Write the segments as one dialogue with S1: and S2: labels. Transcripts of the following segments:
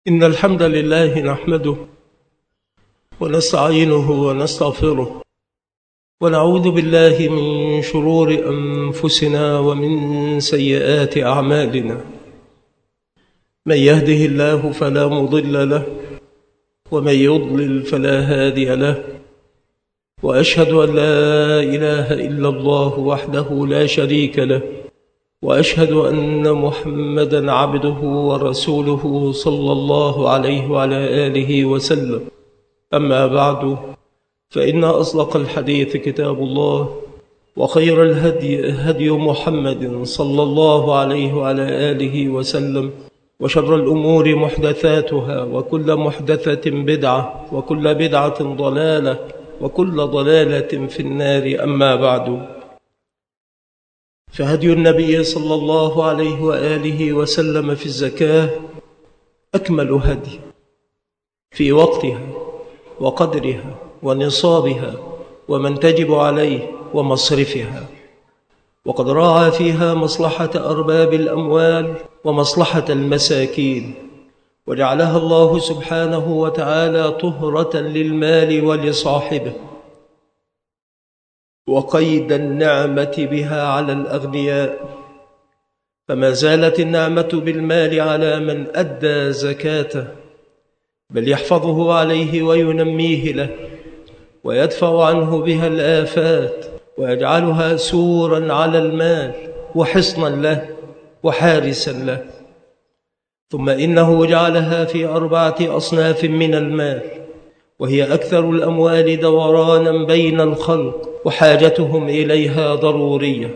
S1: إن الحمد لله نحمده ونستعينه ونستغفره ونعوذ بالله من شرور أنفسنا ومن سيئات أعمالنا. من يهده الله فلا مضل له ومن يضلل فلا هادي له، وأشهد أن لا إله إلا الله وحده لا شريك له، وأشهد أن محمدًا عبده ورسوله صلى الله عليه وعلى آله وسلم. أما بعد، فإن أصدق الحديث كتاب الله، وخير الهدي هدي محمد صلى الله عليه وعلى آله وسلم، وشر الأمور محدثاتها، وكل محدثة بدعة، وكل بدعة ضلالة، وكل ضلالة في النار. أما بعد، فهدي النبي صلى الله عليه وآله وسلم في الزكاة أكمل هدي في وقتها وقدرها ونصابها ومن تجب عليه ومصرفها، وقد راعى فيها مصلحة أرباب الأموال ومصلحة المساكين، وجعلها الله سبحانه وتعالى طهرة للمال ولصاحبه، وقيد النعمة بها على الأغنياء. فما زالت النعمة بالمال على من أدى زكاته، بل يحفظه عليه وينميه له، ويدفع عنه بها الآفات، ويجعلها سورا على المال وحصنا له وحارسا له. ثم إنه جعلها في 4 أصناف من المال، وهي أكثر الأموال دورانا بين الخلق، وحاجتهم إليها ضرورية.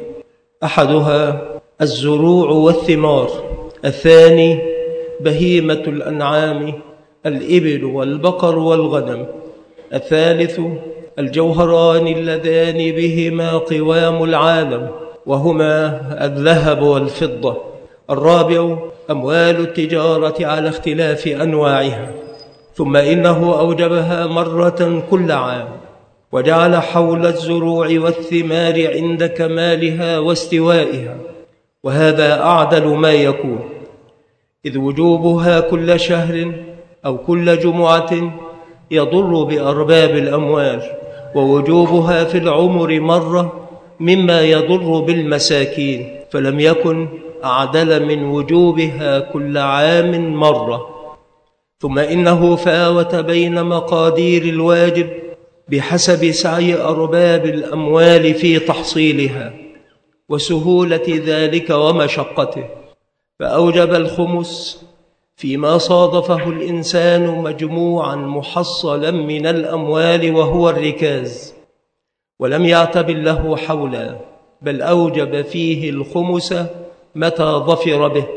S1: أحدها الزروع والثمار، الثاني بهيمة الأنعام، الإبل والبقر والغنم، الثالث الجوهران اللذان بهما قوام العالم، وهما الذهب والفضة، الرابع أموال التجارة على اختلاف أنواعها. ثم إنه أوجبها مرة كل عام، وجعل حول الزروع والثمار عند كمالها واستوائها، وهذا أعدل ما يكون، إذ وجوبها كل شهر أو كل جمعة يضر بأرباب الأموال، ووجوبها في العمر مرة مما يضر بالمساكين، فلم يكن أعدل من وجوبها كل عام مرة. ثم إنه فاوت بين مقادير الواجب بحسب سعي أرباب الأموال في تحصيلها وسهولة ذلك ومشقته، فأوجب الخمس فيما صادفه الإنسان مجموعا محصلا من الأموال وهو الركاز، ولم يعتبر له حولا، بل أوجب فيه الخمس متى ظفر به،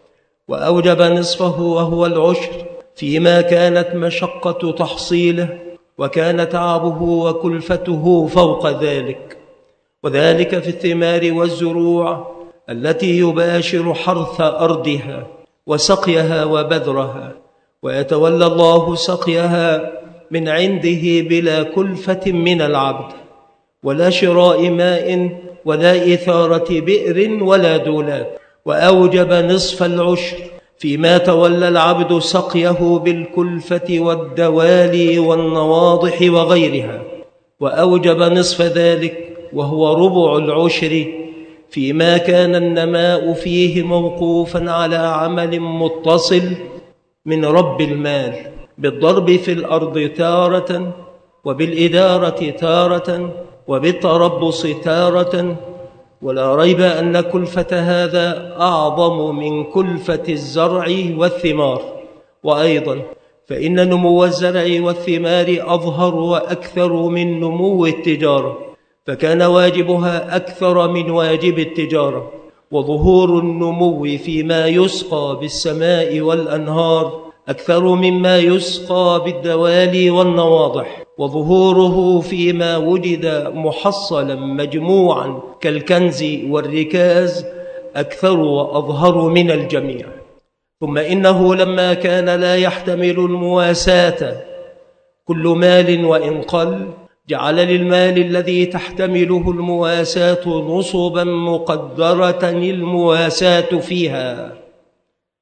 S1: وأوجب نصفه وهو العشر فيما كانت مشقة تحصيله وكان تعبه وكلفته فوق ذلك، وذلك في الثمار والزروع التي يباشر حرث أرضها وسقيها وبذرها، ويتولى الله سقيها من عنده بلا كلفة من العبد، ولا شراء ماء ولا إثارة بئر ولا دولاب. وأوجب نصف العشر فيما تولى العبد سقيه بالكلفة والدوالي والنواضح وغيرها، وأوجب نصف ذلك وهو ربع العشر فيما كان النماء فيه موقوفا على عمل متصل من رب المال، بالضرب في الأرض تارة، وبالإدارة تارة، وبالتربص تارة. ولا ريب أن كلفة هذا أعظم من كلفة الزرع والثمار. وأيضا فإن نمو الزرع والثمار أظهر وأكثر من نمو التجارة، فكان واجبها أكثر من واجب التجارة، وظهور النمو فيما يسقى بالسماء والأنهار أكثر مما يسقى بالدوالي والنواضح، وظهوره فيما وجد محصلا مجموعا كالكنز والركاز أكثر وأظهر من الجميع. ثم إنه لما كان لا يحتمل المواساة كل مال وإن قل، جعل للمال الذي تحتمله المواساة نصبا مقدرة المواساة فيها،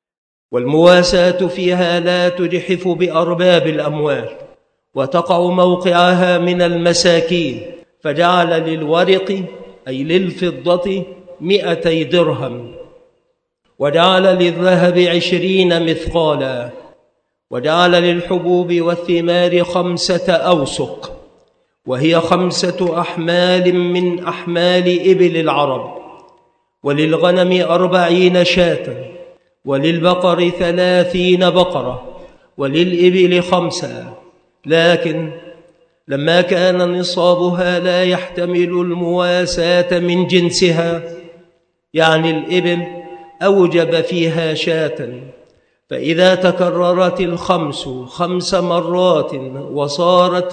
S1: والمواساة فيها لا تجحف بأرباب الأموال، وتقع موقعها من المساكين، فجعل للورق أي للفضة 200 درهم، وجعل للذهب 20 مثقالا، وجعل للحبوب والثمار 5 أوسق، وهي 5 أحمال من أحمال إبل العرب، وللغنم 40 شاة، وللبقر 30 بقرة، وللإبل 5. لكن لما كان نصابها لا يحتمل المواساة من جنسها، يعني الإبل، أوجب فيها شاة، فإذا تكررت الخمس 5 مرات وصارت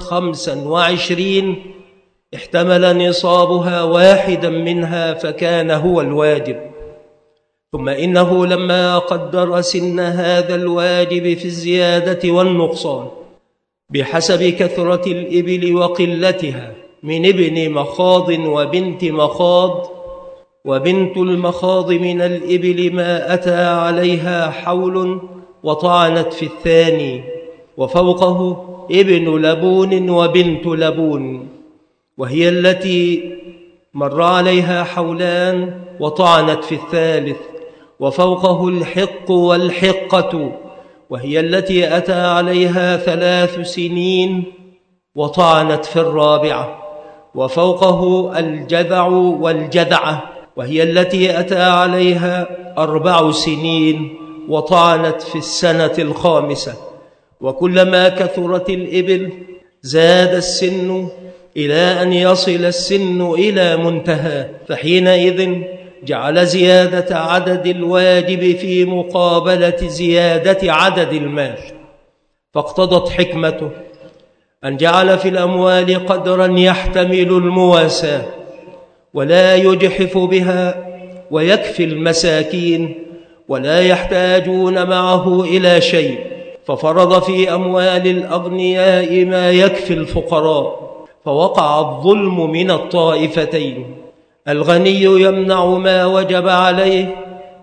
S1: 25 احتمل نصابها واحدا منها فكان هو الواجب. ثم إنه لما قدر سن هذا الواجب في الزيادة والنقصان بحسب كثرة الإبل وقلتها من ابن مخاض وبنت مخاض، وبنت المخاض من الإبل ما أتى عليها حول وطعنت في الثاني، وفوقه ابن لبون وبنت لبون، وهي التي مر عليها حولان وطعنت في الثالث، وفوقه الحق والحقة، وهي التي أتى عليها 3 سنين وطعنت في الرابعة، وفوقه الجذع والجذعة، وهي التي أتى عليها 4 سنين وطعنت في السنة الخامسة. وكلما كثرت الإبل زاد السن إلى أن يصل السن إلى منتهى، فحينئذ جعل زيادة عدد الواجب في مقابلة زيادة عدد المال، فاقتضت حكمته أن جعل في الأموال قدرا يحتمل المواساة ولا يجحف بها، ويكفي المساكين ولا يحتاجون معه إلى شيء، ففرض في أموال الأغنياء ما يكفي الفقراء، فوقع الظلم من الطائفتين، الغني يمنع ما وجب عليه،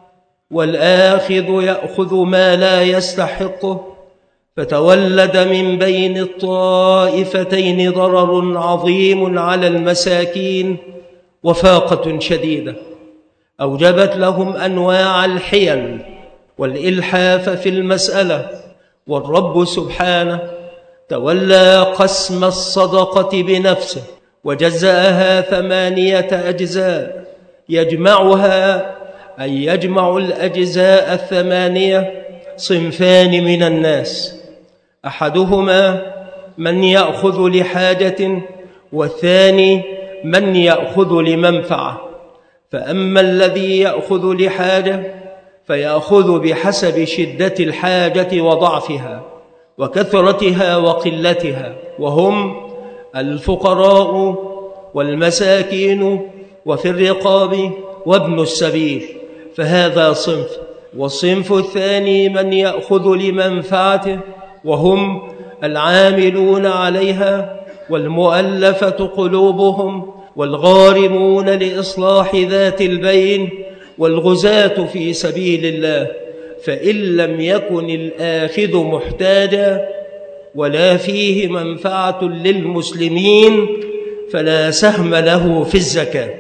S1: والآخذ يأخذ ما لا يستحقه، فتولد من بين الطائفتين ضرر عظيم على المساكين وفاقة شديدة أوجبت لهم أنواع الحيل والإلحاف في المسألة. والرب سبحانه تولى قسم الصدقة بنفسه وجزأها 8 أجزاء، يجمعها أي يجمع الأجزاء 8 صنفان من الناس، أحدهما من يأخذ لحاجة، والثاني من يأخذ لمنفعة. فأما الذي يأخذ لحاجة فيأخذ بحسب شدة الحاجة وضعفها وكثرتها وقلتها، وهم الفقراء والمساكين وفي الرقاب وابن السبيل، فهذا صنف. والصنف الثاني من يأخذ لمنفعته، وهم العاملون عليها والمؤلفة قلوبهم والغارمون لإصلاح ذات البين والغزاة في سبيل الله، فإن لم يكن الآخذ محتاجا ولا فيه منفعة للمسلمين فلا سهم له في الزكاة.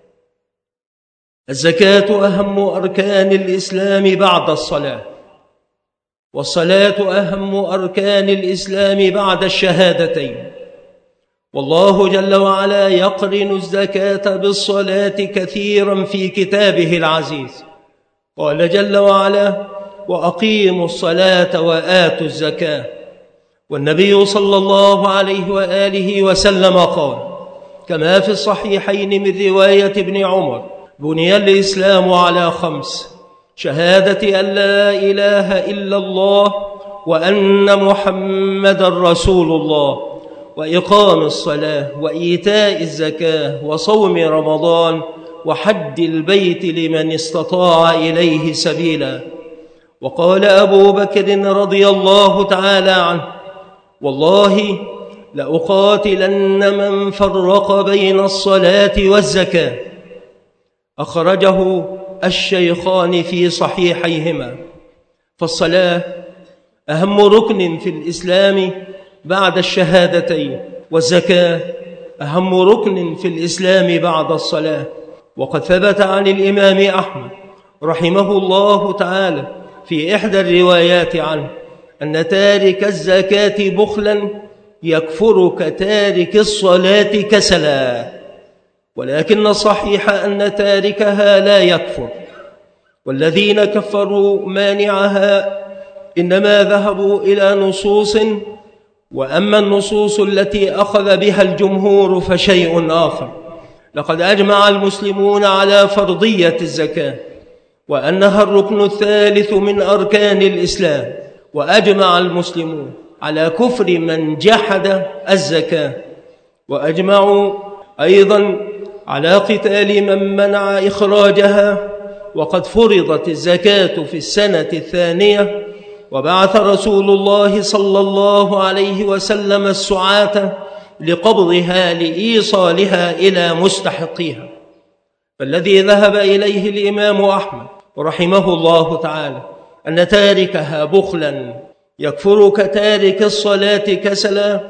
S1: الزكاة أهم أركان الإسلام بعد الصلاة، والصلاة أهم أركان الإسلام بعد الشهادتين، والله جل وعلا يقرن الزكاة بالصلاة كثيرا في كتابه العزيز. قال جل وعلا: وأقيموا الصلاة وآتوا الزكاة. والنبي صلى الله عليه وآله وسلم قال كما في الصحيحين من رواية ابن عمر: بني الإسلام على 5: شهادة أن لا إله إلا الله وأن محمد رسول الله، وإقام الصلاة، وإيتاء الزكاة، وصوم رمضان، وحج البيت لمن استطاع إليه سبيلا. وقال أبو بكر رضي الله تعالى عنه: والله لأقاتلن من فرق بين الصلاة والزكاة. أخرجه الشيخان في صحيحيهما. فالصلاة أهم ركن في الإسلام بعد الشهادتين، والزكاة أهم ركن في الإسلام بعد الصلاة. وقد ثبت عن الإمام أحمد رحمه الله تعالى في إحدى الروايات عنه أن تارك الزكاة بخلا يكفر كتارك الصلاة كسلا، ولكن الصحيح أن تاركها لا يكفر، والذين كفروا مانعها إنما ذهبوا إلى نصوص، وأما النصوص التي أخذ بها الجمهور فشيء آخر. لقد أجمع المسلمون على فرضية الزكاة وأنها الركن الثالث من أركان الإسلام، وأجمع المسلمون على كفر من جحد الزكاة، وأجمعوا أيضا على قتال من منع إخراجها. وقد فرضت الزكاة في السنة الثانية، وبعث رسول الله صلى الله عليه وسلم السعاة لقبضها لإيصالها إلى مستحقيها. فالذي ذهب إليه الإمام أحمد رحمه الله تعالى أن تاركها بخلا يكفر كتارك الصلاة كسلا،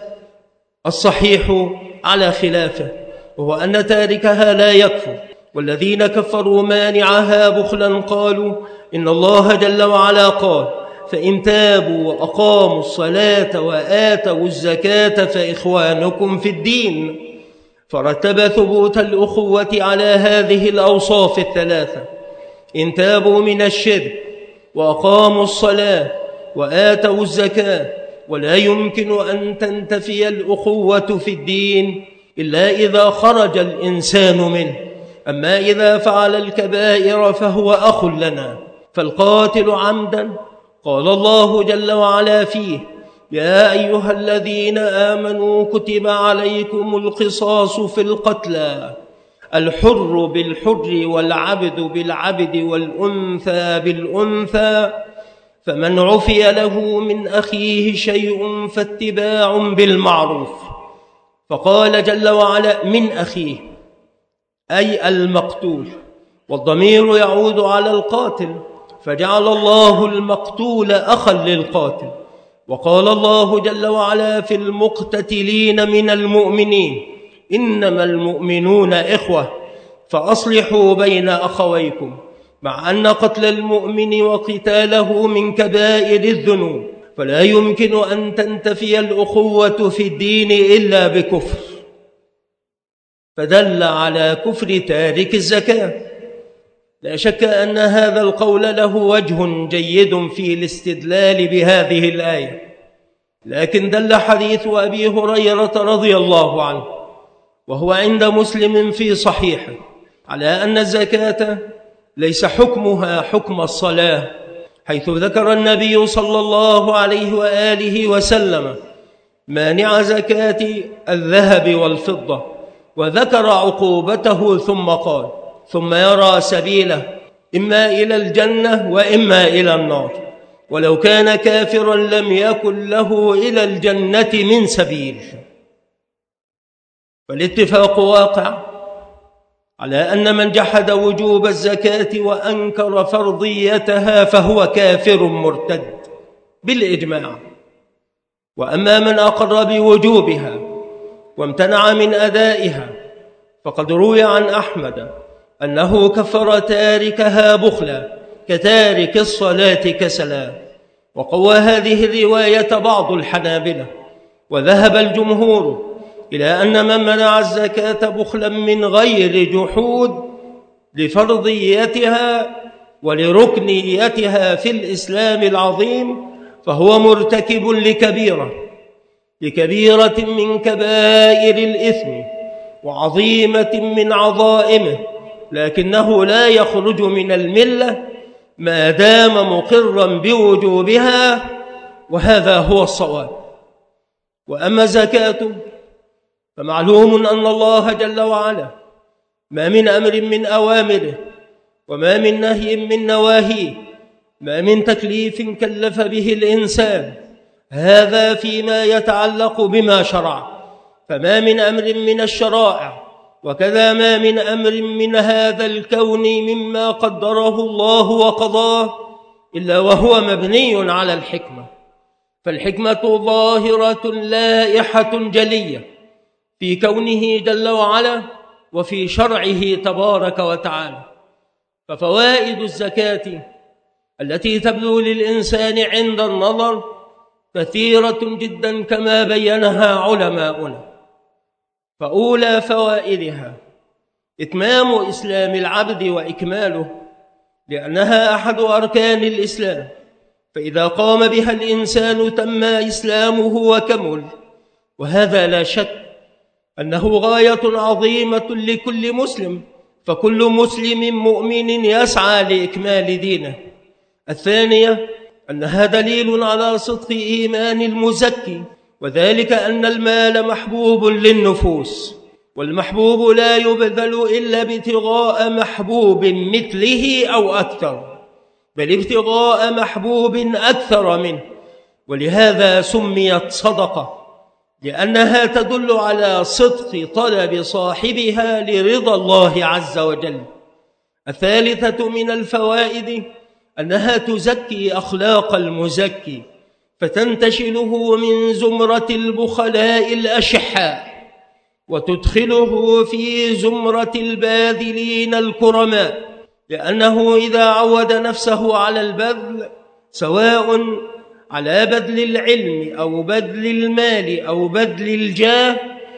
S1: الصحيح على خلافه، وهو أن تاركها لا يكفر. والذين كفروا مانعها بخلا قالوا إن الله جل وعلا قال: فإن تابوا وأقاموا الصلاة وآتوا الزكاة فإخوانكم في الدين، فرتب ثبوت الأخوة على هذه الأوصاف الثلاثة: إن تابوا من الشرك وأقاموا الصلاة وآتوا الزكاة. ولا يمكن أن تنتفي الأخوة في الدين إلا إذا خرج الإنسان منه، أما إذا فعل الكبائر فهو أخ لنا. فالقاتل عمدا قال الله جل وعلا فيه: يا أيها الذين آمنوا كتب عليكم القصاص في القتلى، الحر بالحر والعبد بالعبد والأنثى بالأنثى، فمن عفي له من أخيه شيء فاتباع بالمعروف. فقال جل وعلا: من أخيه، أي المقتول، والضمير يعود على القاتل، فجعل الله المقتول أخا للقاتل. وقال الله جل وعلا في المقتتلين من المؤمنين: إنما المؤمنون إخوة فأصلحوا بين أخويكم، مع أن قتل المؤمن وقتاله من كبائر الذنوب، فلا يمكن أن تنتفي الأخوة في الدين إلا بكفر. فدل على كفر تارك الزكاة. لا شك أن هذا القول له وجه جيد في الاستدلال بهذه الآية، لكن دل حديث أبي هريرة رضي الله عنه، وهو عند مسلم في صحيحه، على أن الزكاة ليس حكمها حكم الصلاة، حيث ذكر النبي صلى الله عليه وآله وسلم مانع زكاة الذهب والفضة، وذكر عقوبته ثم قال: ثم يرى سبيله إما إلى الجنة وإما إلى النار، ولو كان كافرا لم يكن له إلى الجنة من سبيل. فالاتفاق واقع على أن من جحد وجوب الزكاة وأنكر فرضيتها فهو كافر مرتد بالإجماع. وأما من أقر بوجوبها وامتنع من أدائها فقد روي عن أحمد أنه كفر تاركها بخلا كتارك الصلاة كسلا. وقوى هذه الرواية بعض الحنابلة، وذهب الجمهور إلى أن من منع الزكاة بخلا من غير جحود لفرضيتها ولركنيتها في الإسلام العظيم فهو مرتكب لكبيرة من كبائر الإثم وعظيمة من عظائمه، لكنه لا يخرج من الملة ما دام مقرا بوجوبها، وهذا هو الصواب. وأما الزكاة فمعلوم أن الله جل وعلا ما من أمر من أوامره وما من نهي من نواهيه، ما من تكليف كلف به الإنسان، هذا فيما يتعلق بما شرع، فما من أمر من الشرائع، وكذا ما من أمر من هذا الكون مما قدره الله وقضاه إلا وهو مبني على الحكمة، فالحكمة ظاهرة لائحة جلية في كونه جل وعلا وفي شرعه تبارك وتعالى. ففوائد الزكاة التي تبدو للإنسان عند النظر كثيرة جدا كما بينها علماؤنا. فأولى فوائدها إتمام إسلام العبد وإكماله، لأنها أحد أركان الإسلام، فإذا قام بها الإنسان تم إسلامه وكمل، وهذا لا شك أنه غاية عظيمة لكل مسلم، فكل مسلم مؤمن يسعى لإكمال دينه. الثانية أنها دليل على صدق إيمان المزكي، وذلك أن المال محبوب للنفوس، والمحبوب لا يبذل إلا ابتغاء محبوب مثله أو أكثر، بل ابتغاء محبوب أكثر منه، ولهذا سميت صدقة، لأنها تدل على صدق طلب صاحبها لرضا الله عز وجل. الثالثة من الفوائد أنها تزكي أخلاق المزكي، فتنتشله من زمرة البخلاء الأشحاء وتدخله في زمرة الباذلين الكرماء، لأنه إذا عود نفسه على البذل، سواء على بذل العلم أو بذل المال أو بذل الجاه،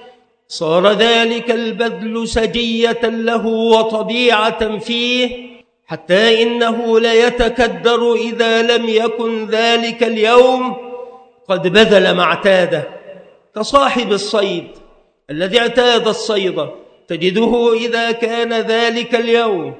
S1: صار ذلك البذل سجية له وطبيعة فيه، حتى إنه ليتكدر إذا لم يكن ذلك اليوم قد بذل ما اعتاده، كصاحب الصيد الذي اعتاد الصيد، تجده إذا كان ذلك اليوم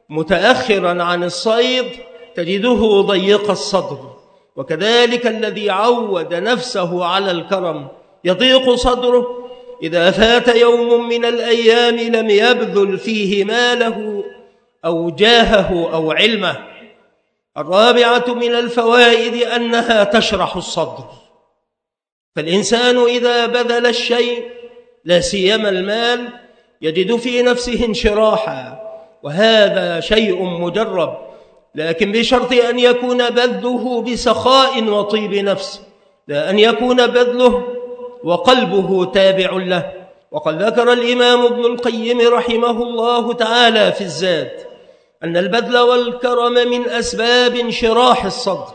S1: متأخرا عن الصيد تجده ضيق الصدر. وكذلك الذي عود نفسه على الكرم يضيق صدره إذا فات يوم من الأيام لم يبذل فيه ماله أو جاهه أو علمه. الرابعة من الفوائد أنها تشرح الصدر، فالإنسان إذا بذل الشيء لا سيما المال يجد في نفسه انشراحا، وهذا شيء مجرب، لكن بشرط أن يكون بذله بسخاء وطيب نفس، لا أن يكون بذله وقلبه تابع له. وقد ذكر الإمام ابن القيم رحمه الله تعالى في الزاد أن البذل والكرم من أسباب انشراح الصدر،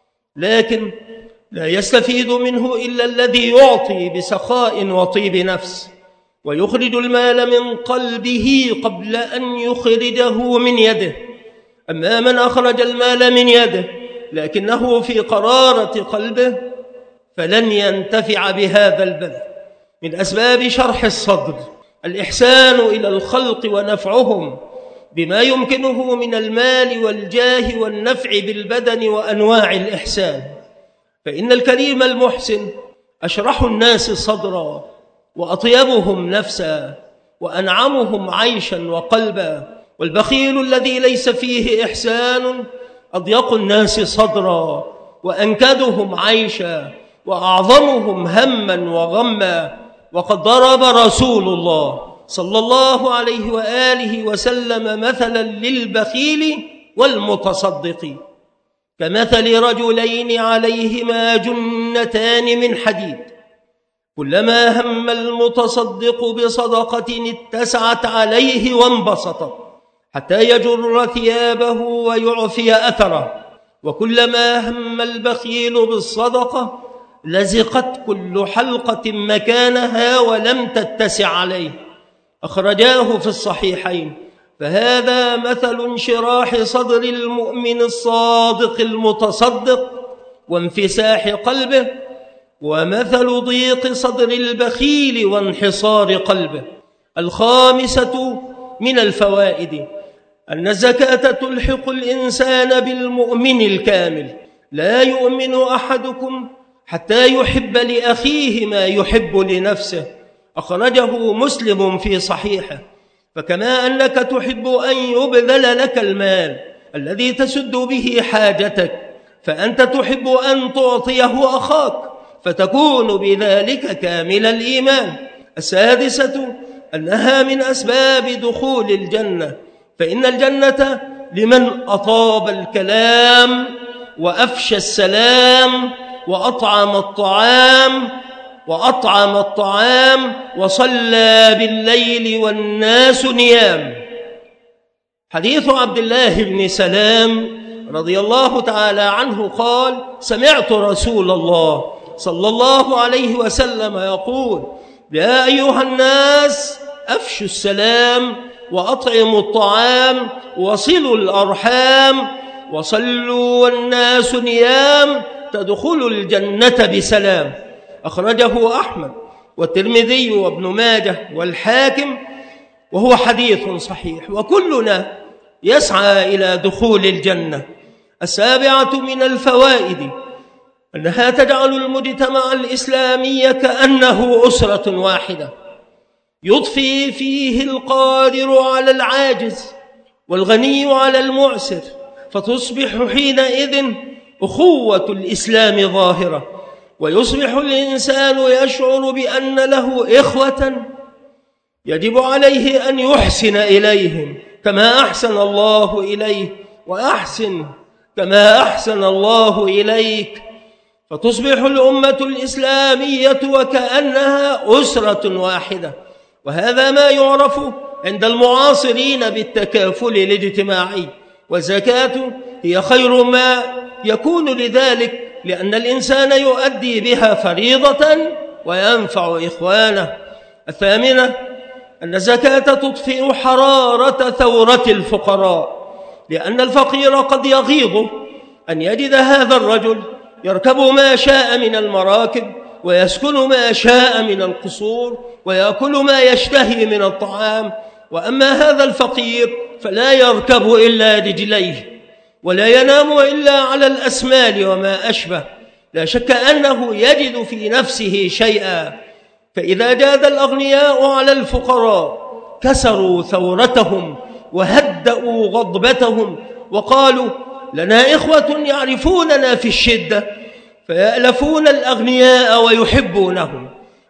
S1: لكن لا يستفيد منه إلا الذي يعطي بسخاء وطيب نفس ويخرج المال من قلبه قبل أن يخرجه من يده. أما من أخرج المال من يده لكنه في قرارة قلبه فلن ينتفع بهذا البذل. من أسباب شرح الصدر الإحسان إلى الخلق ونفعهم بما يمكنه من المال والجاه والنفع بالبدن وأنواع الإحسان، فإن الكريم المحسن أشرح الناس صدرا وأطيبهم نفسا وأنعمهم عيشا وقلبا، والبخيل الذي ليس فيه إحسان أضيق الناس صدرا وأنكدهم عيشا وأعظمهم هما وغما. وقد ضرب رسول الله صلى الله عليه وآله وسلم مثلا للبخيل والمتصدق كمثل رجلين عليهما جنتان من حديد، كلما هم المتصدق بصدقة اتسعت عليه وانبسطت حتى يجر ثيابه ويعفي أثره، وكلما هم البخيل بالصدقة لزقت كل حلقة مكانها ولم تتسع عليه. أخرجاه في الصحيحين. فهذا مثل انشراح صدر المؤمن الصادق المتصدق وانفساح قلبه، ومثل ضيق صدر البخيل وانحصار قلبه. الخامسة من الفوائد أن الزكاة تلحق الإنسان بالمؤمن الكامل. لا يؤمن أحدكم حتى يحب لأخيه ما يحب لنفسه. أخرجه مسلم في صحيحه. فكما أنك تحب أن يبذل لك المال الذي تسد به حاجتك، فأنت تحب أن تعطيه أخاك فتكون بذلك كامل الإيمان. السادسة أنها من أسباب دخول الجنة، فإن الجنة لمن أطاب الكلام وأفشى السلام وأطعم الطعام وصلى بالليل والناس نيام. حديث عبد الله بن سلام رضي الله تعالى عنه قال: سمعت رسول الله صلى الله عليه وسلم يقول: يا أيها الناس أفشوا السلام وأطعموا الطعام وصلوا الأرحام وصلوا والناس نيام تدخلوا الجنة بسلام. أخرجه أحمد والترمذي وابن ماجه والحاكم، وهو حديث صحيح، وكلنا يسعى إلى دخول الجنة. 7 من الفوائد أنها تجعل المجتمع الإسلامي كأنه أسرة واحدة، يضفي فيه القادر على العاجز والغني على المعسر، فتصبح حينئذ أخوة الإسلام ظاهرة، ويصبح الإنسان يشعر بأن له إخوة يجب عليه أن يحسن إليهم كما أحسن الله إليه، وأحسن كما أحسن الله إليك، فتصبح الأمة الإسلامية وكأنها أسرة واحدة. وهذا ما يعرف عند المعاصرين بالتكافل الاجتماعي، والزكاة هي خير ما يكون لذلك، لأن الإنسان يؤدي بها فريضة وينفع إخوانه. 8 أن الزكاة تطفئ حرارة ثورة الفقراء، لأن الفقير قد يغيظه أن يجد هذا الرجل يركب ما شاء من المراكب ويسكن ما شاء من القصور ويأكل ما يشتهي من الطعام، وأما هذا الفقير فلا يركب إلا رجليه ولا ينام إلا على الأسمال وما أشبه. لا شك أنه يجد في نفسه شيئا، فإذا جاد الأغنياء على الفقراء كسروا ثورتهم وهدأوا غضبتهم، وقالوا: لنا إخوة يعرفوننا في الشدة فيألفون الأغنياء ويحبونهم.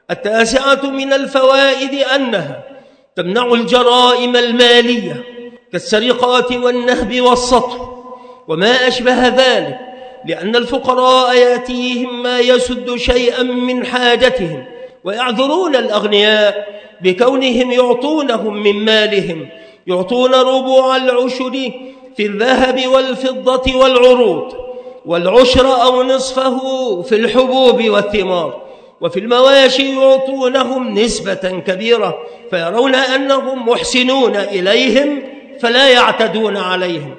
S1: 9 من الفوائد أنها تمنع الجرائم المالية كالسرقات والنهب والسطو وما أشبه ذلك، لأن الفقراء يأتيهم ما يسد شيئا من حاجتهم، ويعذرون الأغنياء بكونهم يعطونهم من مالهم، يعطون ربع العشر في الذهب والفضة والعروض، والعشر أو نصفه في الحبوب والثمار، وفي المواشي يعطونهم نسبة كبيرة، فيرون أنهم محسنون إليهم فلا يعتدون عليهم.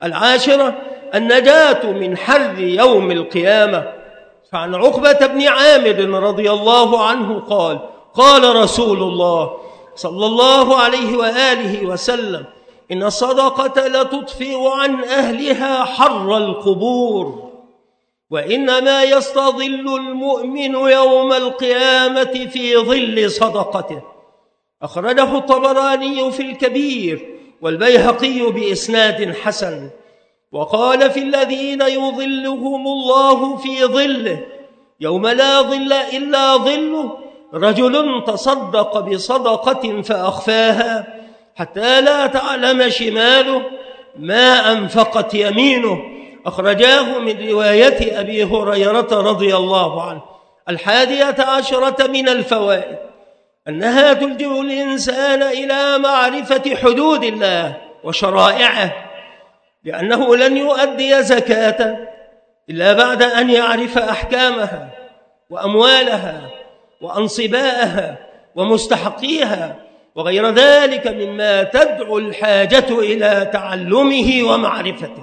S1: 10 النجاة من حر يوم القيامة. فعن عقبة بن عامر رضي الله عنه قال: قال رسول الله صلى الله عليه وآله وسلم: إن الصدقة لتطفئ عن أهلها حر القبور، وإنما يستظل المؤمن يوم القيامة في ظل صدقته. أخرجه الطبراني في الكبير والبيهقي بإسناد حسن. وقال: في الذين يظلهم الله في ظله يوم لا ظل إلا ظله رجل تصدق بصدقة فأخفاها حتى لا تعلم شماله ما أنفقت يمينه. أخرجاه من رواية أبي هريرة رضي الله عنه. 11 من الفوائد أنها تلجئ الإنسان إلى معرفة حدود الله وشرائعه، لأنه لن يؤدي زكاة إلا بعد أن يعرف أحكامها وأموالها وأنصباءها ومستحقيها وغير ذلك مما تدعو الحاجة إلى تعلمه ومعرفته.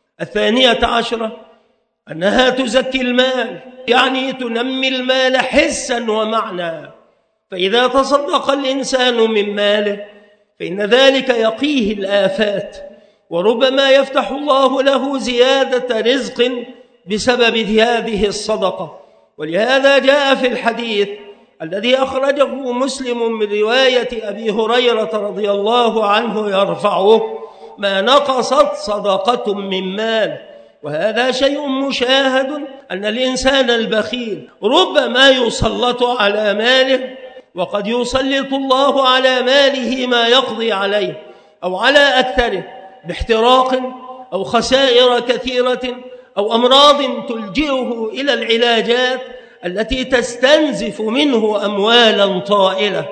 S1: 12 أنها تزكي المال، يعني تنمي المال حسا ومعنى، فإذا تصدق الإنسان من ماله فإن ذلك يقيه الآفات، وربما يفتح الله له زيادة رزق بسبب هذه الصدقة. ولهذا جاء في الحديث الذي أخرجه مسلم من رواية أبي هريرة رضي الله عنه يرفعه: ما نقصت صدقة من مال. وهذا شيء مشاهد أن الإنسان البخيل ربما يسلط على ماله، وقد يسلط الله على ماله ما يقضي عليه أو على أكثره باحتراق أو خسائر كثيرة أو أمراض تلجئه إلى العلاجات التي تستنزف منه أموالا طائلة.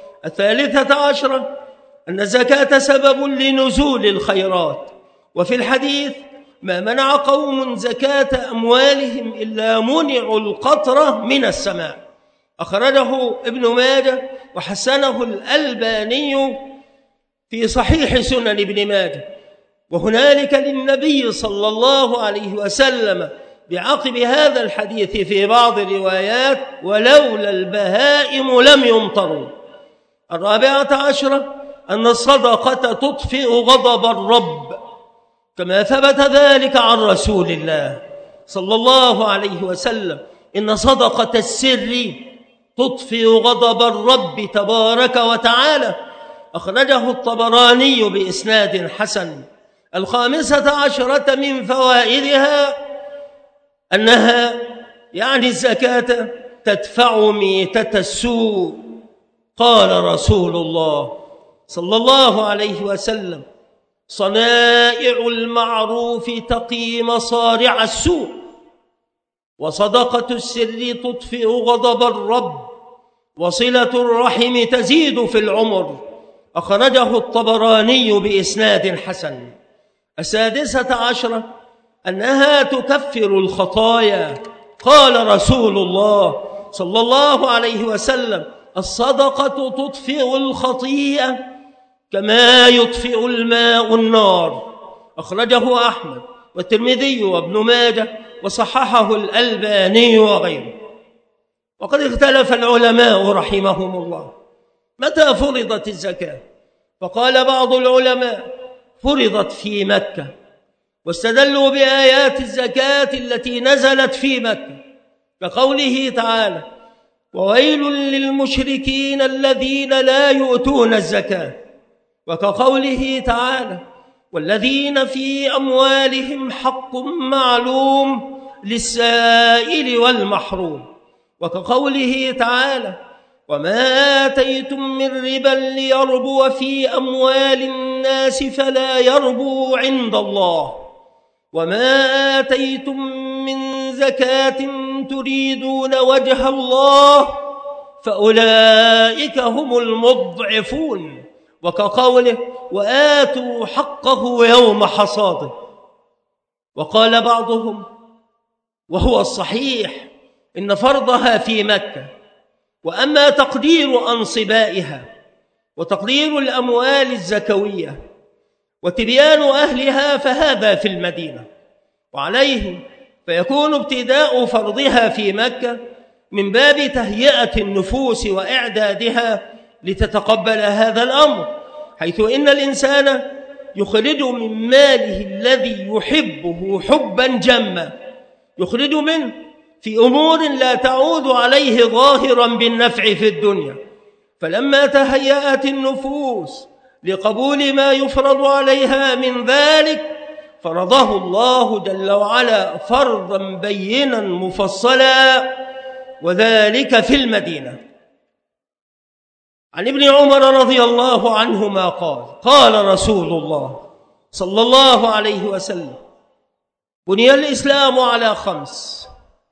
S1: 13 أن الزكاة سبب لنزول الخيرات، وفي الحديث: ما منع قوم زكاة أموالهم إلا منعوا القطرة من السماء. أخرجه ابن ماجه وحسنه الألباني في صحيح سنن ابن ماجه. وهنالك للنبي صلى الله عليه وسلم بعقب هذا الحديث في بعض الروايات: ولولا البهائم لم يمطروا. 14 أن الصدقة تطفئ غضب الرب، كما ثبت ذلك عن رسول الله صلى الله عليه وسلم: إن صدقة السر تطفئ غضب الرب تبارك وتعالى. أخرجه الطبراني بإسناد حسن. 15 من فوائدها أنها يعني الزكاة تدفع ميتة السوء. قال رسول الله صلى الله عليه وسلم: صنائع المعروف تقي مصارع السوء، وصدقة السر تطفئ غضب الرب، وصلة الرحم تزيد في العمر. أخرجه الطبراني بإسناد حسن. 16 أنها تكفر الخطايا. قال رسول الله صلى الله عليه وسلم: الصدقة تطفئ الخطيئة كما يطفئ الماء النار. أخرجه أحمد والترمذي وابن ماجه وصححه الألباني وغيره. وقد اختلف العلماء رحمهم الله متى فرضت الزكاة، فقال بعض العلماء: فرضت في مكة، واستدلوا بآيات الزكاة التي نزلت في مكة، كقوله تعالى: وويل للمشركين الذين لا يؤتون الزكاة، وكقوله تعالى: والذين في أموالهم حق معلوم للسائل والمحروم، وكقوله تعالى: وما آتيتم من ربا ليربو في أموال الناس فلا يربو عند الله، وما آتيتم من زكاة تريدون وجه الله فأولئك هم المضعفون، وكقوله: وآتوا حقه يوم حصاده. وقال بعضهم وهو الصحيح إن فرضها في مكة، وأما تقدير أنصبائها وتقدير الأموال الزكوية وتبيان أهلها فهذا في المدينة، وعليه فيكون ابتداء فرضها في مكة من باب تهيئة النفوس وإعدادها لتتقبل هذا الأمر، حيث إن الإنسان يخرج من ماله الذي يحبه حبا جما، يخرج منه في أمور لا تعود عليه ظاهرا بالنفع في الدنيا. فلما تهيأت النفوس لقبول ما يفرض عليها من ذلك، فرضه الله جل وعلا فرضا بينا مفصلا، وذلك في المدينة. عن ابن عمر رضي الله عنهما قال: قال رسول الله صلى الله عليه وسلم: بني الإسلام على 5: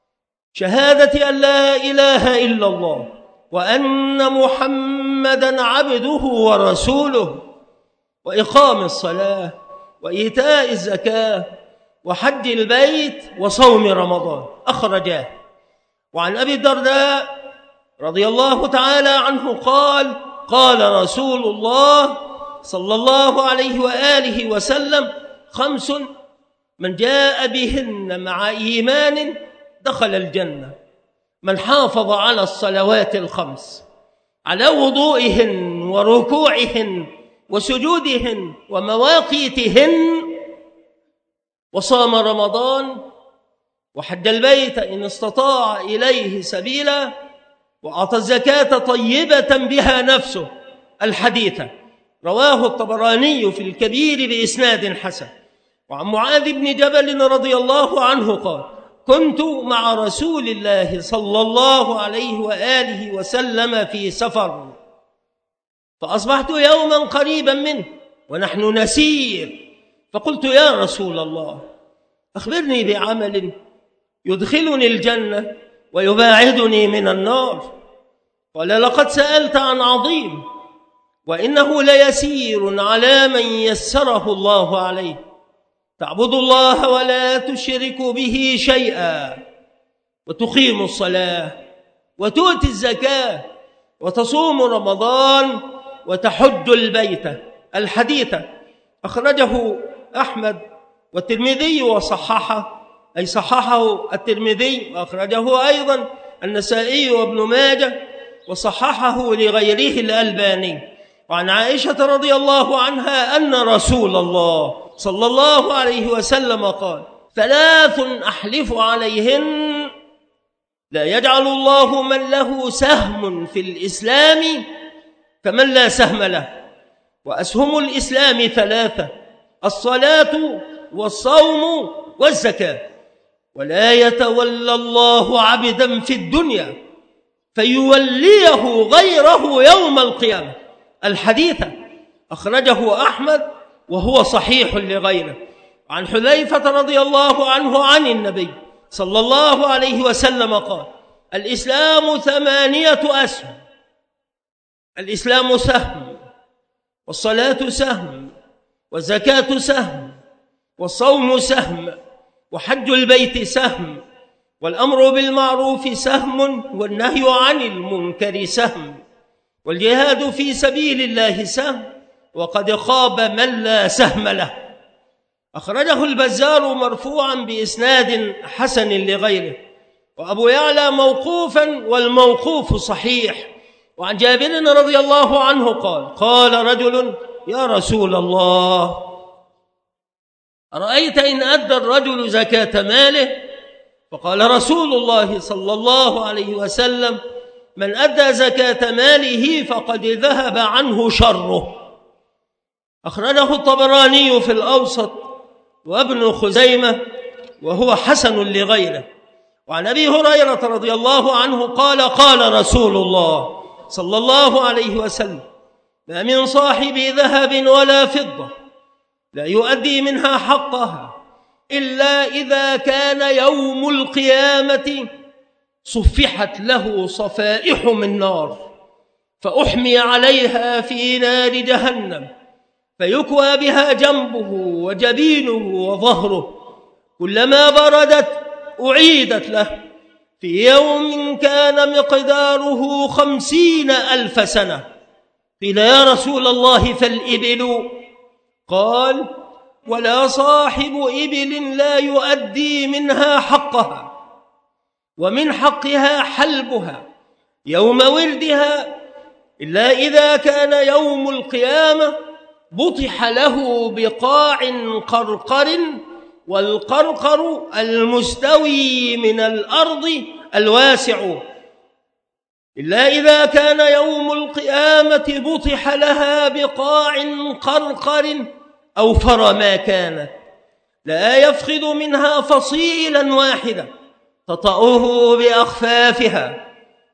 S1: شهادة أن لا إله إلا الله وأن محمدا عبده ورسوله، وإقام الصلاة، وإيتاء الزكاة، وحج البيت، وصوم رمضان. أخرجاه. وعن أبي الدرداء رضي الله تعالى عنه قال: قال رسول الله صلى الله عليه وآله وسلم: 5 من جاء بهن مع إيمان دخل الجنة: من حافظ على الصلوات 5 على وضوئهن وركوعهن وسجودهن ومواقيتهن، وصام رمضان، وحج البيت إن استطاع إليه سبيلا، وأعطى الزكاة طيبة بها نفسه. الحديث رواه الطبراني في الكبير بإسناد حسن. وعن معاذ بن جبل رضي الله عنه قال: كنت مع رسول الله صلى الله عليه وآله وسلم في سفر، فأصبحت يوما قريبا منه ونحن نسير، فقلت: يا رسول الله، أخبرني بعمل يدخلني الجنة ويباعدني من النار. قال: لقد سألت عن عظيم، وإنه ليسير على من يسره الله عليه. تعبد الله ولا تشرك به شيئا، وتقيم الصلاة، وتؤتي الزكاة، وتصوم رمضان، وتحج البيت. الحديث أخرجه أحمد والترمذي وصححه، أي صححه الترمذي، وأخرجه أيضا النسائي وابن ماجه، وصححه لغيره الألباني. وعن عائشة رضي الله عنها أن رسول الله صلى الله عليه وسلم قال: 3 أحلف عليهن لا يجعل الله من له سهم في الإسلام كمن لا سهم له. وأسهم الإسلام 3: الصلاة والصوم والزكاة. ولا يتولى الله عبدا في الدنيا فيوليه غيره يوم القيامة. الحديث أخرجه أحمد وهو صحيح لغيره. عن حذيفة رضي الله عنه عن النبي صلى الله عليه وسلم قال: الإسلام 8 أسهم: الإسلام سهم، والصلاة سهم، والزكاة سهم، والصوم سهم، وحج البيت سهم، والأمر بالمعروف سهم، والنهي عن المنكر سهم، والجهاد في سبيل الله سهم، وقد خاب من لا سهم له. أخرجه البزار مرفوعا بإسناد حسن لغيره، وأبو يعلى موقوفا، والموقوف صحيح. وعن جابر رضي الله عنه قال: قال رجل: يا رسول الله، أرأيت إن أدى الرجل زكاة ماله؟ فقال رسول الله صلى الله عليه وسلم: من أدى زكاة ماله فقد ذهب عنه شره. أخرجه الطبراني في الأوسط وابن خزيمة، وهو حسن لغيره. وعن أبي هريرة رضي الله عنه قال: قال رسول الله صلى الله عليه وسلم: ما من صاحب ذهب ولا فضة لا يؤدي منها حقها إلا إذا كان يوم القيامة صفحت له صفائح من نار، فأحمي عليها في نار جهنم، فيكوى بها جنبه وجبينه وظهره، كلما بردت أعيدت له، في يوم كان مقداره 50,000 سنة. قيل: يا رسول الله فالإبل؟ قال: ولا صاحب إبل لا يؤدي منها حقها، ومن حقها حلبها يوم وردها، إلا إذا كان يوم القيامة بطح له بقاع قرقر، والقرقر المستوي من الأرض الواسع، إلا إذا كان يوم القيامة بطح لها بقاع قرقر أوفر ما كانت، لا يفقد منها فصيلا واحدة تطأه بأخفافها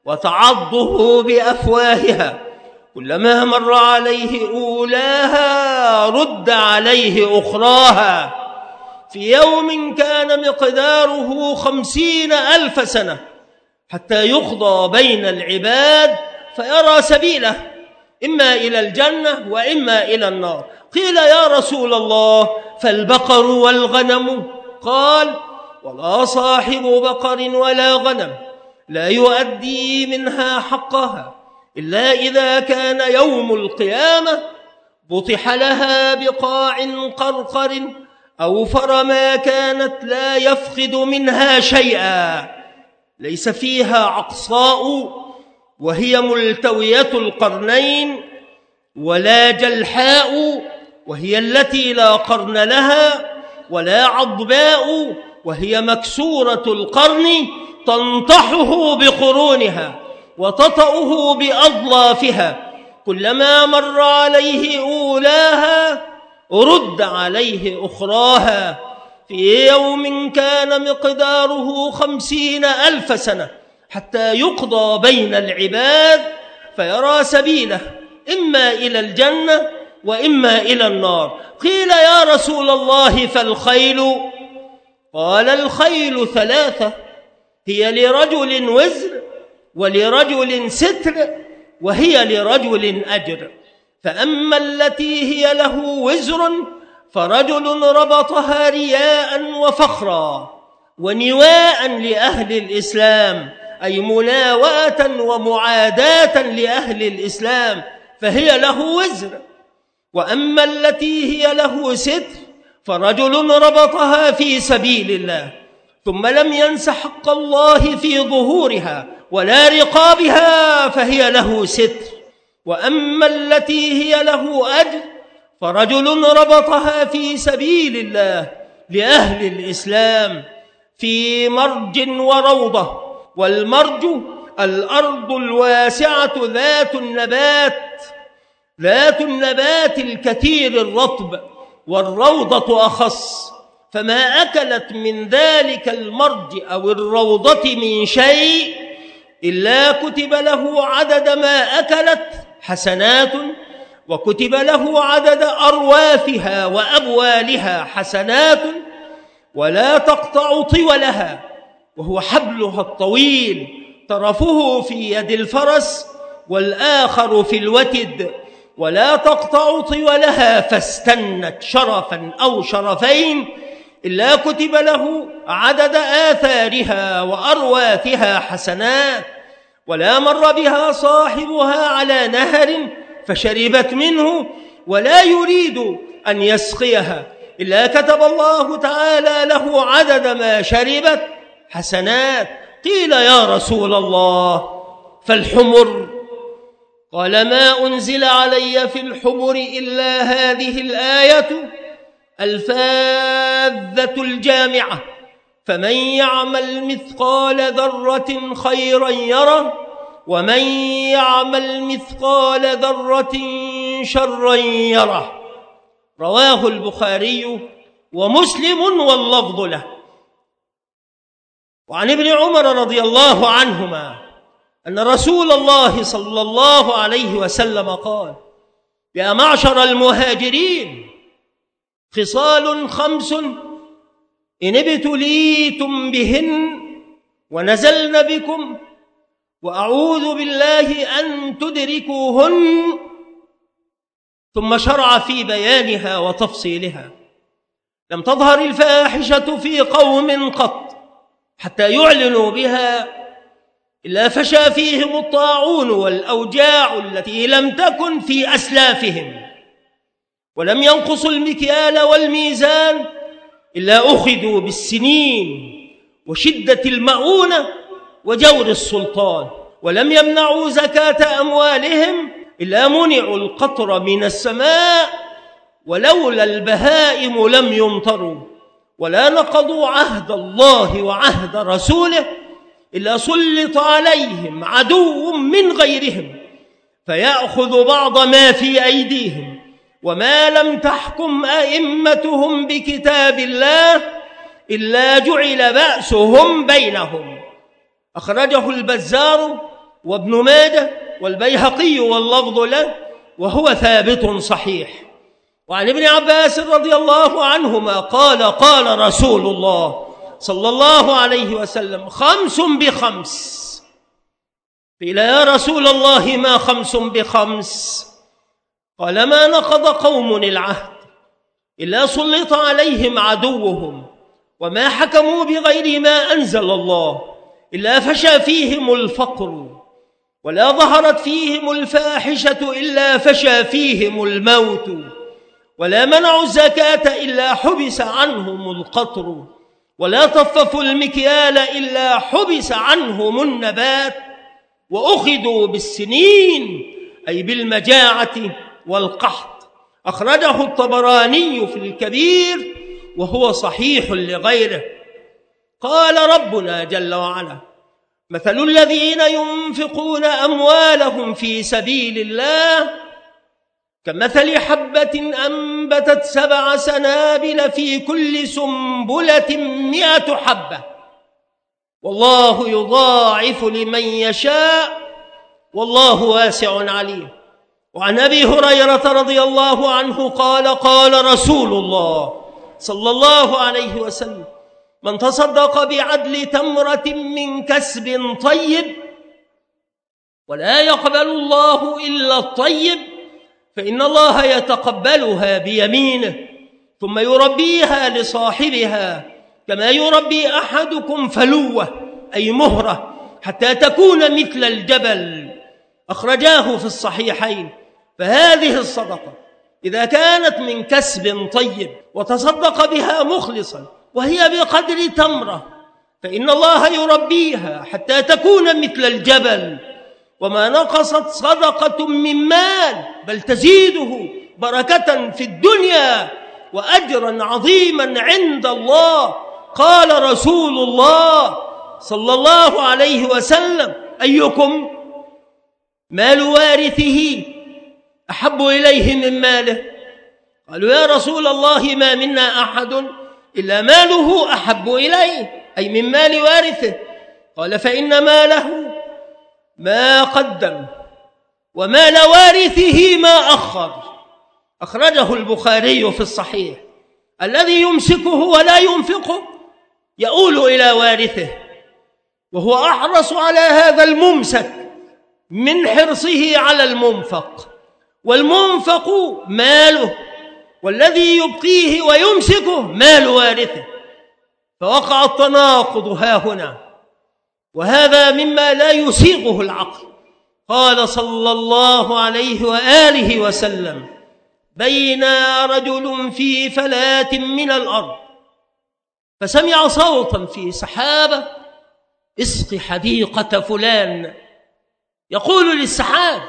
S1: وتعضه بأفواهها، كلما مر عليه أولاها رد عليه أخراها، في يوم كان مقداره 50,000 سنة، حتى يقضى بين العباد فيرى سبيله، إما إلى الجنة وإما إلى النار. قيل: يا رسول الله فالبقر والغنم؟ قال: ولا صاحب بقر ولا غنم لا يؤدي منها حقها إلا إذا كان يوم القيامة بطح لها بقاع قرقر أوفر ما كانت، لا يفقد منها شيئا، ليس فيها عقصاء وهي ملتوية القرنين، ولا جلحاء وهي التي لا قرن لها، ولا عضباء وهي مكسورة القرن تنطحه بقرونها وتطأه بأضلافها، كلما مر عليه أولاها رد عليه أخراها، في يوم كان مقداره 50,000 سنة، حتى يقضى بين العباد فيرى سبيله، إما إلى الجنة وإما إلى النار. قيل: يا رسول الله فالخيل؟ قال: الخيل ثلاثة، هي لرجل وزر، ولرجل ستر، وهي لرجل أجر. فأما التي هي له وزر فرجل ربطها رياء وفخرا ونواء لأهل الإسلام، أي مناوءة ومعاداة لأهل الإسلام، فهي له وزر. وأما التي هي له ستر فرجل ربطها في سبيل الله ثم لم ينس حق الله في ظهورها ولا رقابها، فهي له ستر. وأما التي هي له أجر فرجل ربطها في سبيل الله لأهل الإسلام في مرج وروضة. والمرج الأرض الواسعة ذات النبات الكثير الرطب، والروضة أخص، فما أكلت من ذلك المرج أو الروضة من شيء إلا كتب له عدد ما أكلت حسنات، وكتب له عدد أرواثها وأبوالها حسنات، ولا تقطع طولها، وهو حبلها الطويل، طرفه في يد الفرس والآخر في الوتد، ولا تقطع طولها فاستنت شرفا أو شرفين إلا كتب له عدد آثارها وأرواثها حسنات. ولا مر بها صاحبها على نهر فشربت منه ولا يريد أن يسقيها إلا كتب الله تعالى له عدد ما شربت حسنات. قيل: يا رسول الله فالحمر؟ قال: ما أنزل علي في الحمر إلا هذه الآية الفاذة الجامعة: فمن يعمل مثقال ذرة خيرا يره، ومن يعمل مثقال ذرة شرا يره. رواه البخاري ومسلم واللفظ له. وعن ابن عمر رضي الله عنهما أن رسول الله صلى الله عليه وسلم قال: يا معشر المهاجرين، خصال 5 إن ابتليتم بهن ونزلن بكم وأعوذ بالله أن تدركوهن. ثم شرع في بيانها وتفصيلها. لم تظهر الفاحشة في قوم قط حتى يعلنوا بها إلا فشى فيهم الطاعون والأوجاع التي لم تكن في أسلافهم، ولم ينقصوا المكيال والميزان إلا أخذوا بالسنين وشدة المؤونة وجور السلطان، ولم يمنعوا زكاة أموالهم إلا منعوا القطر من السماء، ولولا البهائم لم يمطروا، ولا نقضوا عهد الله وعهد رسوله إلا سلط عليهم عدو من غيرهم فيأخذ بعض ما في أيديهم، وما لم تحكم أئمتهم بكتاب الله إلا جعل بأسهم بينهم. أخرجه البزار وابن ماجه والبيهقي واللفظ له، وهو ثابت صحيح. وعن ابن عباس رضي الله عنهما قال: قال رسول الله صلى الله عليه وسلم: 5 ب5. قيل: يا رسول الله ما 5 ب5؟ قال: ما نقض قوم العهد إلا سلط عليهم عدوهم، وما حكموا بغير ما أنزل الله إلا فشى فيهم الفقر، ولا ظهرت فيهم الفاحشة إلا فشى فيهم الموت، ولا منعوا الزكاة إلا حبس عنهم القطر، ولا طففوا المكيال إلا حبس عنهم النبات، وأخذوا بالسنين أي بالمجاعة والقحط. أخرجه الطبراني في الكبير وهو صحيح لغيره. قال ربنا جل وعلا: مثل الذين ينفقون أموالهم في سبيل الله كمثل حبة أنبتت 7 سنابل في كل سنبلة 100 حبة، والله يضاعف لمن يشاء والله واسع عليم. وعن أبي هريرة رضي الله عنه قال: قال رسول الله صلى الله عليه وسلم: من تصدق بعدل تمرة من كسب طيب ولا يقبل الله إلا الطيب فإن الله يتقبلها بيمينه ثم يربيها لصاحبها كما يربي أحدكم فلوة أي مهرة حتى تكون مثل الجبل. أخرجاه في الصحيحين. فهذه الصدقة إذا كانت من كسب طيب وتصدق بها مخلصا وهي بقدر تمرة فإن الله يربيها حتى تكون مثل الجبل، وما نقصت صدقة من مال بل تزيده بركة في الدنيا وأجرا عظيما عند الله. قال رسول الله صلى الله عليه وسلم: أيكم مال وارثه أحب إليه من ماله؟ قالوا: يا رسول الله ما منا أحد إلا ماله أحب إليه، أي من مال وارثه. قال: فإن ماله ما قدم ومال وارثه ما أخر. أخرجه البخاري في الصحيح. الذي يمسكه ولا ينفقه يؤول إلى وارثه، وهو أحرص على هذا الممسك من حرصه على المنفق، والمنفق ماله، والذي يبقيه ويمسكه مال وارثه، فوقع التناقض ها هنا، وهذا مما لا يسيغه العقل. قال صلى الله عليه وآله وسلم: بين رجل في فلاة من الأرض فسمع صوتا في سحابة: اسق حديقة فلان. يقول للسحاب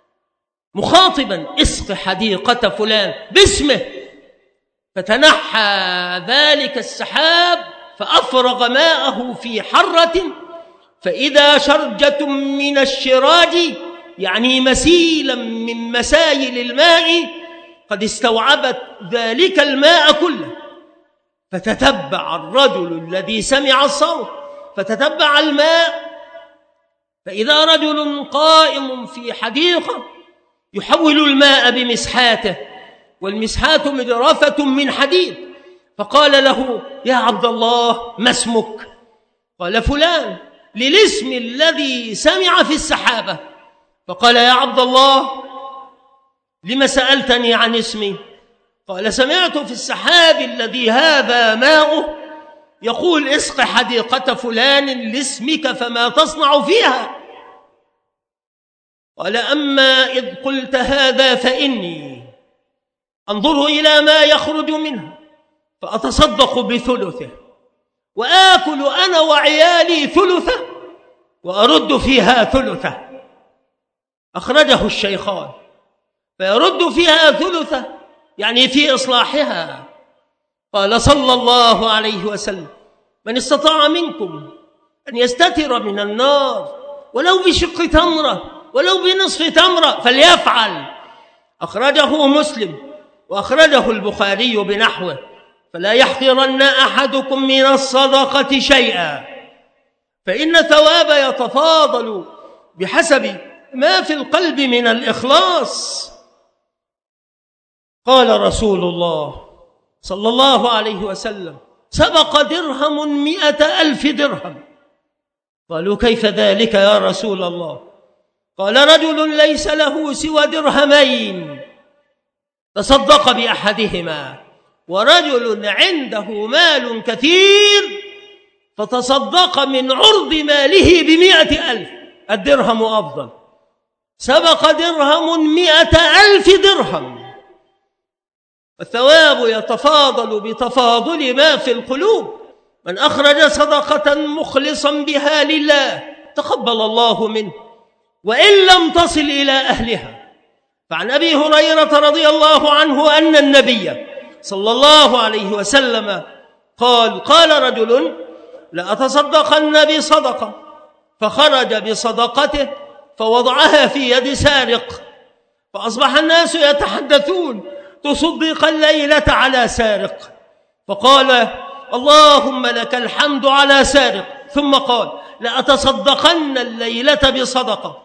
S1: مخاطبا: اسق حديقة فلان باسمه. فتنحى ذلك السحاب فأفرغ ماءه في حرة، فإذا شرجة من الشراج، يعني مسيلا من مسايل الماء، قد استوعبت ذلك الماء كله. فتتبع الرجل الذي سمع الصوت فتتبع الماء، فإذا رجل قائم في حديقة يحول الماء بمسحاته، والمسحات مجرفة من حديد. فقال له: يا عبد الله ما اسمك؟ قال: فلان، للاسم الذي سمع في السحابة. فقال: يا عبد الله لما سألتني عن اسمي؟ قال: سمعت في السحاب الذي هذا ماؤه يقول: اسق حديقة فلان لاسمك فما تصنع فيها؟ قال: أما إذ قلت هذا فإني أنظر إلى ما يخرج منها فأتصدق بثلثه، وآكل أنا وعيالي ثلثه، وأرد فيها ثلثه. أخرجه الشيخان. فيرد فيها ثلثه يعني في إصلاحها. قال صلى الله عليه وسلم: من استطاع منكم أن يستتر من النار ولو بشق تمرة ولو بنصف تمرة فليفعل. أخرجه مسلم وأخرجه البخاري بنحوه. فلا يحقرن أحدكم من الصدقة شيئا، فإن الثواب يتفاضل بحسب ما في القلب من الإخلاص. قال رسول الله صلى الله عليه وسلم: سبق درهم 100,000 درهم. قالوا: كيف ذلك يا رسول الله؟ قال: رجل ليس له سوى درهمين تصدق بأحدهما، ورجل عنده مال كثير فتصدق من عرض ماله ب100,000. الدرهم أفضل. سبق درهم 100,000 درهم. الثواب يتفاضل بتفاضل ما في القلوب. من أخرج صدقة مخلصا بها لله تقبل الله منه وإن لم تصل إلى أهلها. فعن أبي هريرة رضي الله عنه أن النبي صلى الله عليه وسلم قال رجل: لأتصدقن بصدقة، فخرج بصدقته فوضعها في يد سارق، فأصبح الناس يتحدثون: تصدق الليلة على سارق. فقال: اللهم لك الحمد على سارق. ثم قال: لأتصدقن الليلة بصدقة،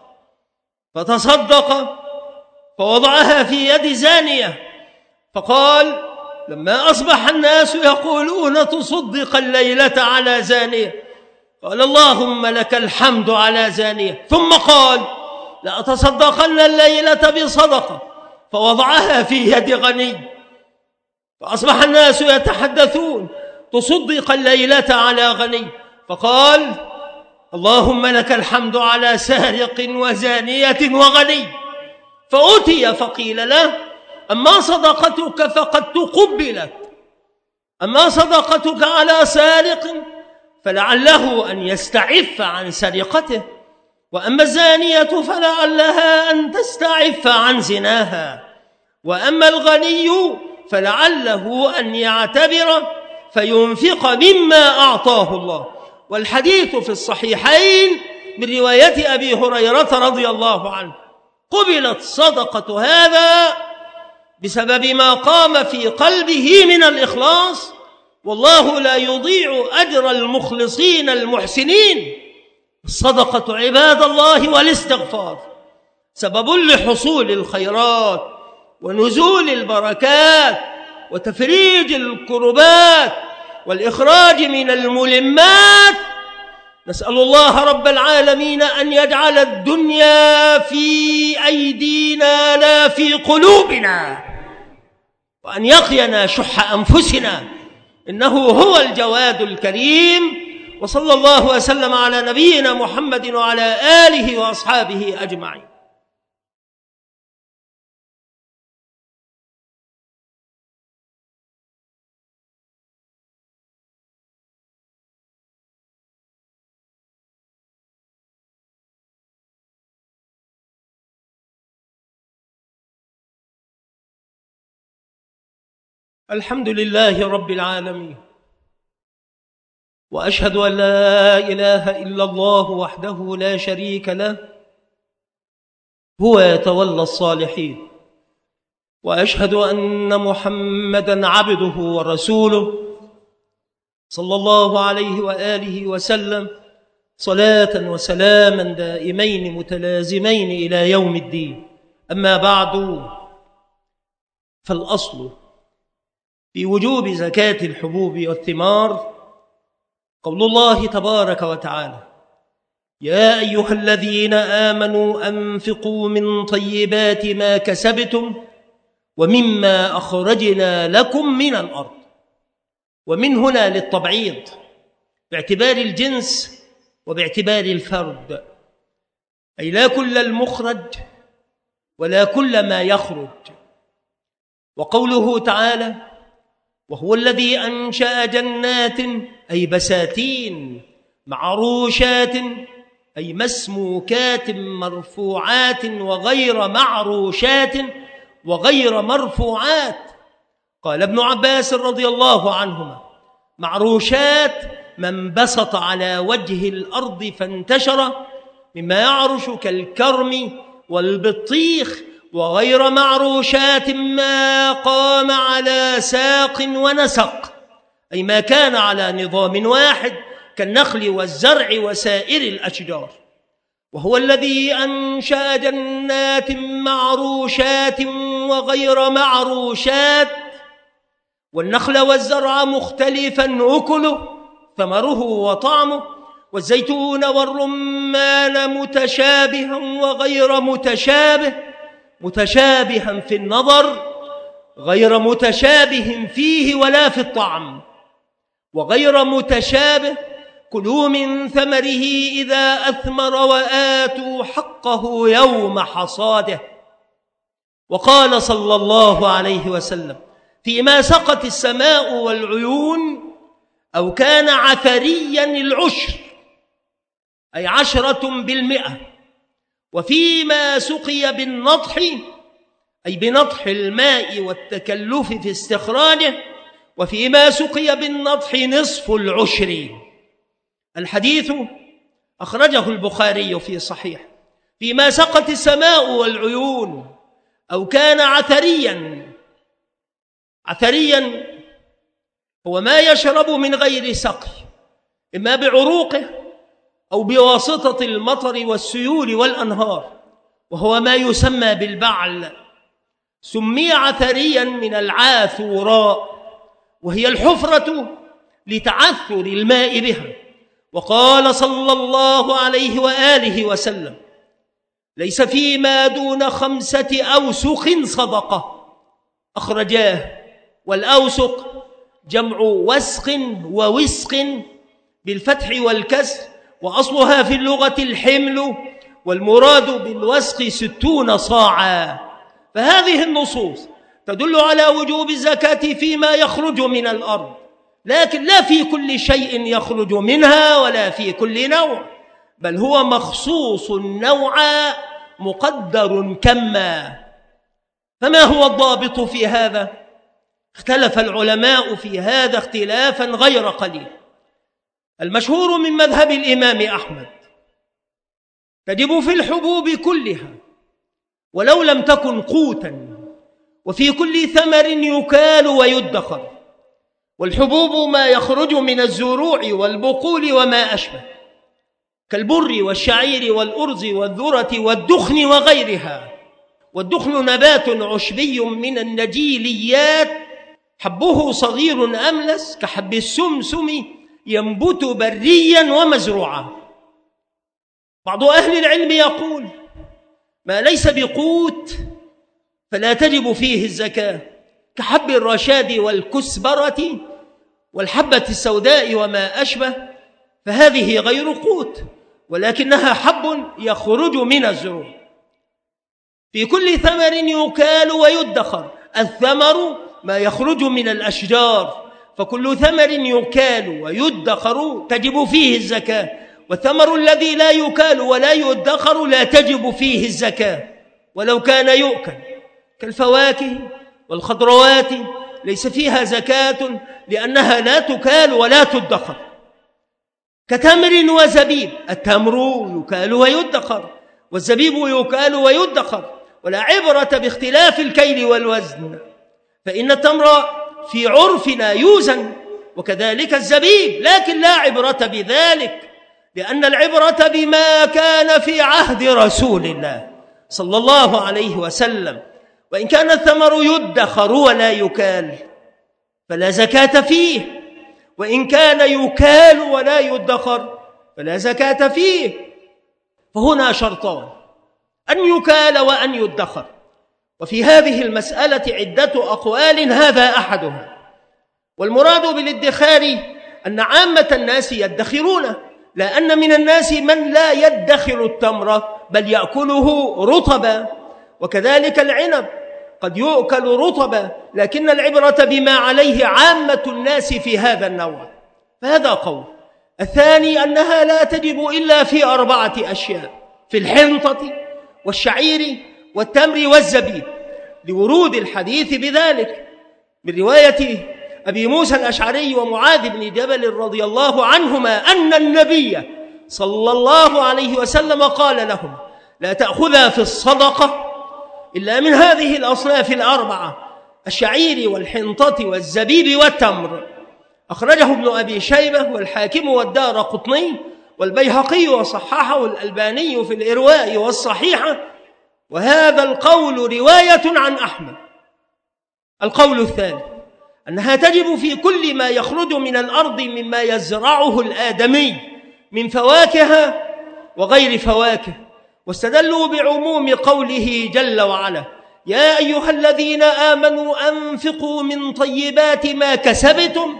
S1: فتصدق فوضعها في يد زانية، فقال: لما أصبح الناس يقولون تصدق الليلة على زانية، قال اللهم لك الحمد على زانية، ثم قال لأتصدقن الليلة بصدقة، فوضعها في يد غني، فأصبح الناس يتحدثون تصدق الليلة على غني، فقال اللهم لك الحمد على سارق وزانية وغني، فأتي فقيل له أما صدقتك فقد تقبلت، أما صدقتك على سارق فلعله أن يستعف عن سرقته، وأما الزانية فلعلها أن تستعف عن زناها، وأما الغني فلعله أن يعتبر فينفق مما أعطاه الله. والحديث في الصحيحين من رواية أبي هريرة رضي الله عنه. قبلت صدقة هذا بسبب ما قام في قلبه من الإخلاص، والله لا يضيع أجر المخلصين المحسنين. الصدقة عباد الله والاستغفار سبب لحصول الخيرات ونزول البركات وتفريج الكربات والإخراج من الملمات. نسأل الله رب العالمين أن يجعل الدنيا في أيدينا لا في قلوبنا، وأن يقينا شح أنفسنا، إنه هو الجواد الكريم. وصلى الله وسلم على نبينا محمد وعلى آله وأصحابه أجمعين. الحمد لله رب العالمين، وأشهد أن لا إله إلا الله وحده لا شريك له، هو يتولى الصالحين، وأشهد أن محمدًا عبده ورسوله صلى الله عليه وآله وسلم صلاة وسلاما دائمين متلازمين إلى يوم الدين. أما بعد، فالأصل في وجوب زكاة الحبوب والثمار قول الله تبارك وتعالى: يا أيها الذين آمنوا أنفقوا من طيبات ما كسبتم ومما أخرجنا لكم من الأرض. ومن هنا للتبعيض باعتبار الجنس وباعتبار الفرد، أي لا كل المخرج ولا كل ما يخرج. وقوله تعالى: وهو الذي أنشأ جنات أي بساتين معروشات أي مسموكات مرفوعات وغير معروشات وغير مرفوعات. قال ابن عباس رضي الله عنهما: معروشات من بسط على وجه الأرض فانتشر مما يعرش كالكرم والبطيخ، وغير معروشات ما قام على ساق ونسق، أي ما كان على نظام واحد كالنخل والزرع وسائر الأشجار. وهو الذي أنشأ جنات معروشات وغير معروشات، والنخل والزرع مختلفا أكله ثمره وطعمه، والزيتون والرمان متشابها وغير متشابه، متشابها في النظر غير متشابه فيه ولا في الطعم، وغير متشابه. كلوا من ثمره إذا أثمر وآتوا حقه يوم حصاده. وقال صلى الله عليه وسلم: فيما سقت السماء والعيون أو كان عثريا العشر أي 10%، وفيما سقي بالنضح أي بنضح الماء والتكلف في استخراجه، وفيما سقي بالنضح نصف العشر. الحديث أخرجه البخاري في صحيح. فيما سقت السماء والعيون أو كان عثريا. عثريا هو ما يشرب من غير سقي، إما بعروقه أو بواسطة المطر والسيول والأنهار، وهو ما يسمى بالبعل. سمي عثريا من العاثوراء، وهي الحفرة لتعثر الماء بها. وقال صلى الله عليه وآله وسلم: ليس فيما دون 5 أوسق صدقة. أخرجاه. والأوسق جمع وسق ووسق بالفتح والكسر، وأصلها في اللغة الحمل، والمراد بالوسق 60 صاعا. فهذه النصوص تدل على وجوب الزكاة فيما يخرج من الأرض، لكن لا في كل شيء يخرج منها ولا في كل نوع، بل هو مخصوص نوعا مقدر كما. فما هو الضابط في هذا؟ اختلف العلماء في هذا اختلافا غير قليل. المشهور من مذهب الإمام أحمد: تجب في الحبوب كلها ولو لم تكن قوتا، وفي كل ثمر يكال ويدخر. والحبوب ما يخرج من الزروع والبقول وما أشبه، كالبر والشعير والأرز والذرة والدخن وغيرها. والدخن نبات عشبي من النجيليات، حبه صغير أملس كحب السمسم، ينبت بريا ومزروعا. بعض أهل العلم يقول: ما ليس بقوت فلا تجب فيه الزكاة، كحب الرشاد والكسبرة والحبة السوداء وما أشبه، فهذه غير قوت ولكنها حب يخرج من الزروع. في كل ثمر يكال ويدخر. الثمر ما يخرج من الأشجار، فكل ثمر يكال ويدخر تجب فيه الزكاة. والثمر الذي لا يكال ولا يدخر لا تجب فيه الزكاة ولو كان يؤكل، كالفواكه والخضروات ليس فيها زكاة لأنها لا تكال ولا تدخر. كتمر وزبيب، التمر يكال ويدخر والزبيب يكال ويدخر، ولا عبرة باختلاف الكيل والوزن، فإن التمر في عرفنا يوزن وكذلك الزبيب، لكن لا عبرة بذلك، لأن العبرة بما كان في عهد رسول الله صلى الله عليه وسلم. وإن كان الثمر يدخر ولا يكال فلا زكاة فيه، وإن كان يكال ولا يدخر فلا زكاة فيه. فهنا شرطان: أن يكال وأن يدخر. وفي هذه المسألة عدة أقوال، هذا أحدها. والمراد بالادخار أن عامة الناس يدخرونه، لأن من الناس من لا يدخر التمر بل يأكله رطبا، وكذلك العنب قد يؤكل رطبا، لكن العبرة بما عليه عامة الناس في هذا النوع. فهذا قول. الثاني أنها لا تجب إلا في 4 أشياء: في الحنطة والشعير والتمر والزبيب، لورود الحديث بذلك من رواية أبي موسى الأشعري ومعاذ بن جبل رضي الله عنهما أن النبي صلى الله عليه وسلم قال لهم: لا تأخذا في الصدقة إلا من هذه الأصناف 4: الشعير والحنطة والزبيب والتمر. أخرجه ابن أبي شيبة والحاكم والدارقطني والبيهقي وصححه الألباني في الإرواء والصحيحة، وهذا القول رواية عن أحمد. القول الثالث أنها تجب في كل ما يخرج من الأرض مما يزرعه الآدمي من فواكه وغير فواكه، واستدلوا بعموم قوله جل وعلا: يا أيها الذين آمنوا أنفقوا من طيبات ما كسبتم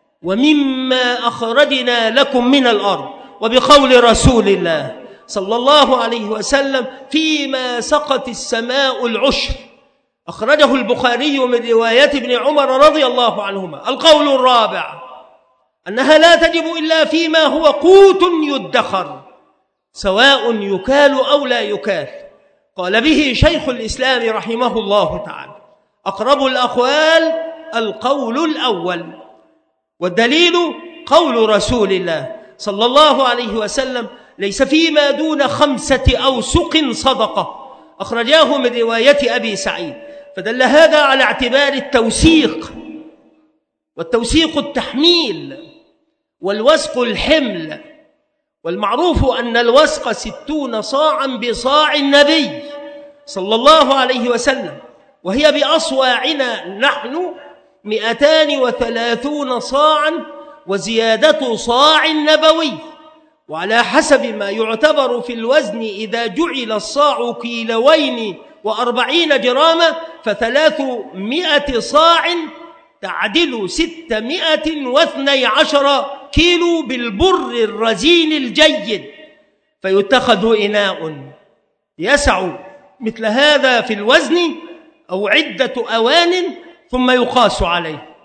S1: ومما أخرجنا لكم من الأرض، وبقول رسول الله صلى الله عليه وسلم: فيما سقت السماء العشر. أخرجه البخاري من رواية ابن عمر رضي الله عنهما. القول الرابع أنها لا تجب إلا فيما هو قوت يدخر، سواء يكال أو لا يكال. قال به شيخ الإسلام رحمه الله تعالى: أقرب الأقوال القول الأول، والدليل قول رسول الله صلى الله عليه وسلم: ليس فيما دون 5 أوسق صدقة. أخرجاه من رواية أبي سعيد. فدل هذا على اعتبار التوسيق، والتوسيق التحميل، والوسق الحمل. والمعروف أن الوسق 60 صاعا بصاع النبي صلى الله عليه وسلم، وهي بأصواعنا نحن 230 صاعا وزيادة صاع نبوي، وعلى حسب ما يعتبر في الوزن إذا جعل الصاع كيلوين و40 جراما ف300 صاع تعدل 612 كيلو بالبر الرزين الجيد، فيتخذ إناء يسع مثل هذا في الوزن أو عدة أوان ثم يقاس عليه.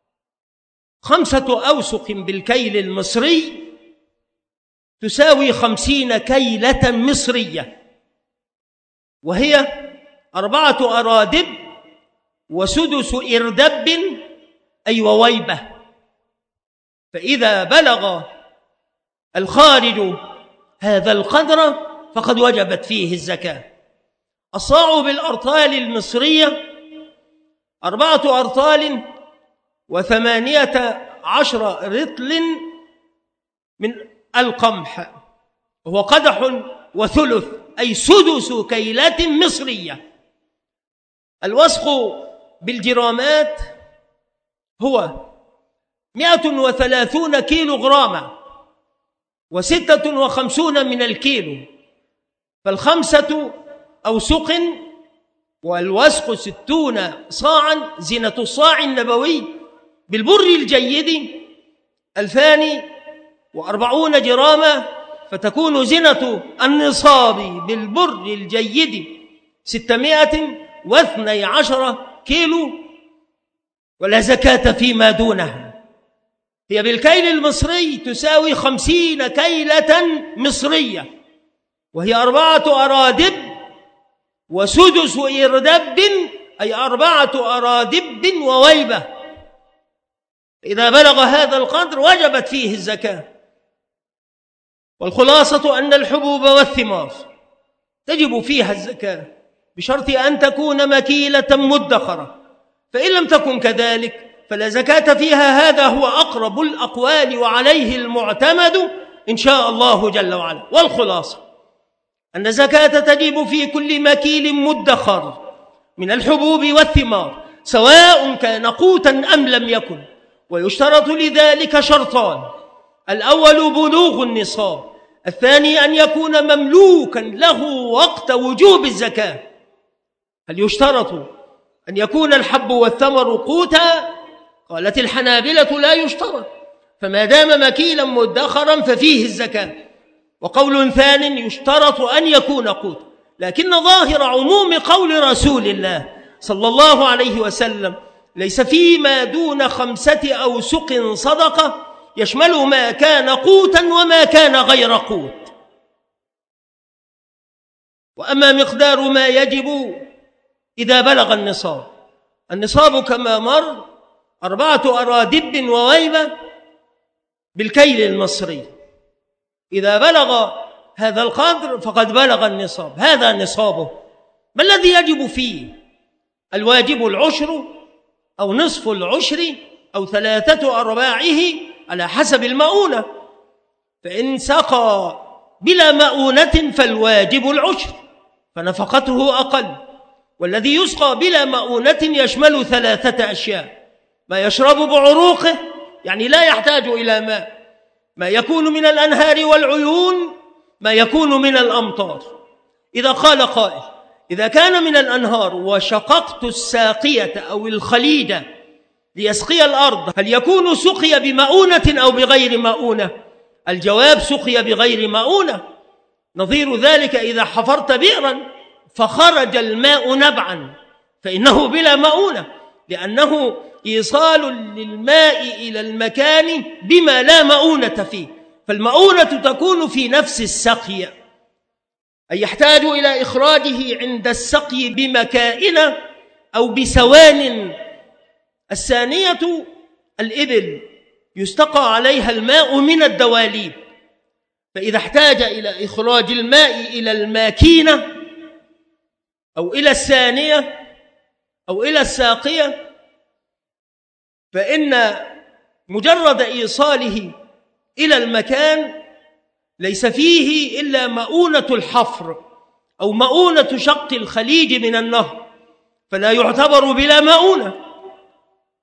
S1: 5 أوسق بالكيل المصري تساوي 50 كيلة مصرية، وهي 4 أرادب وسدس إردب أي وويبة. فإذا بلغ الخارج هذا القدر فقد وجبت فيه الزكاة. الصاع بالأرطال المصرية 4 أرطال و18 رطل من القمح، وهو قدح وثلث أي سدس كيلة مصرية. الوسق بالجرامات هو 130 كيلو غراما و56 من الكيلو، فال5 أوسق والوسق 60 صاعا زينة الصاع النبوي بالبر الجيد 2040 جراما، فتكون زينة النصاب بالبر الجيد 612 كيلو، ولا زكاة فيما دونها. هي بالكيل المصري تساوي 50 كيلة مصرية، وهي 4 أرادب وسدس إردب أي 4 أرادب وويبة. إذا بلغ هذا القدر وجبت فيه الزكاة. والخلاصة أن الحبوب والثمار تجب فيها الزكاة بشرط أن تكون مكيلة مدخرة، فإن لم تكن كذلك فلا زكاة فيها. هذا هو أقرب الأقوال وعليه المعتمد إن شاء الله جل وعلا. والخلاصة أن الزكاة تجب في كل مكيل مدخر من الحبوب والثمار سواء كان قوتا أم لم يكن، ويشترط لذلك شرطان: الأول بلوغ النصاب، الثاني أن يكون مملوكا له وقت وجوب الزكاة. هل يشترط أن يكون الحب والثمر قوتا؟ قالت الحنابلة لا يشترط، فما دام مكيلا مدخرا ففيه الزكاة. وقول ثان يشترط أن يكون قوتا، لكن ظاهر عموم قول رسول الله صلى الله عليه وسلم ليس فيما دون 5 أوسق صدقة، يشمل ما كان قوتا وما كان غير قوت. وأما مقدار ما يجب إذا بلغ النصاب كما مر 4 أرادب وويبة بالكيل المصري. إذا بلغ هذا القدر فقد بلغ النصاب، هذا نصابه. ما الذي يجب فيه؟ الواجب العشر أو نصف العشر أو 3/4 على حسب المؤونة، فإن سقى بلا مؤونة فالواجب العشر فنفقته أقل. والذي يسقى بلا مؤونة يشمل 3 أشياء: ما يشرب بعروقه يعني لا يحتاج إلى ماء، ما يكون من الأنهار والعيون، ما يكون من الأمطار. إذا قال قائل: إذا كان من الأنهار وشققت الساقية أو الخليجة ليسقي الأرض، هل يكون سقي بمؤونة أو بغير مؤونة؟ الجواب: سقي بغير مؤونة. نظير ذلك إذا حفرت بئرا فخرج الماء نبعا فإنه بلا مؤونة، لأنه إيصال للماء إلى المكان بما لا مؤونة فيه، فالمؤونة تكون في نفس السقي، أي يحتاج إلى إخراجه عند السقي بمكائن أو بسوان. الثانية الإبل يستقى عليها الماء من الدواليب، فإذا احتاج إلى إخراج الماء إلى الماكينة أو إلى الثانية أو إلى الساقية فإن مجرد إيصاله إلى المكان ليس فيه إلا مؤونة الحفر أو مؤونة شق الخليج من النهر، فلا يعتبر بلا مؤونة.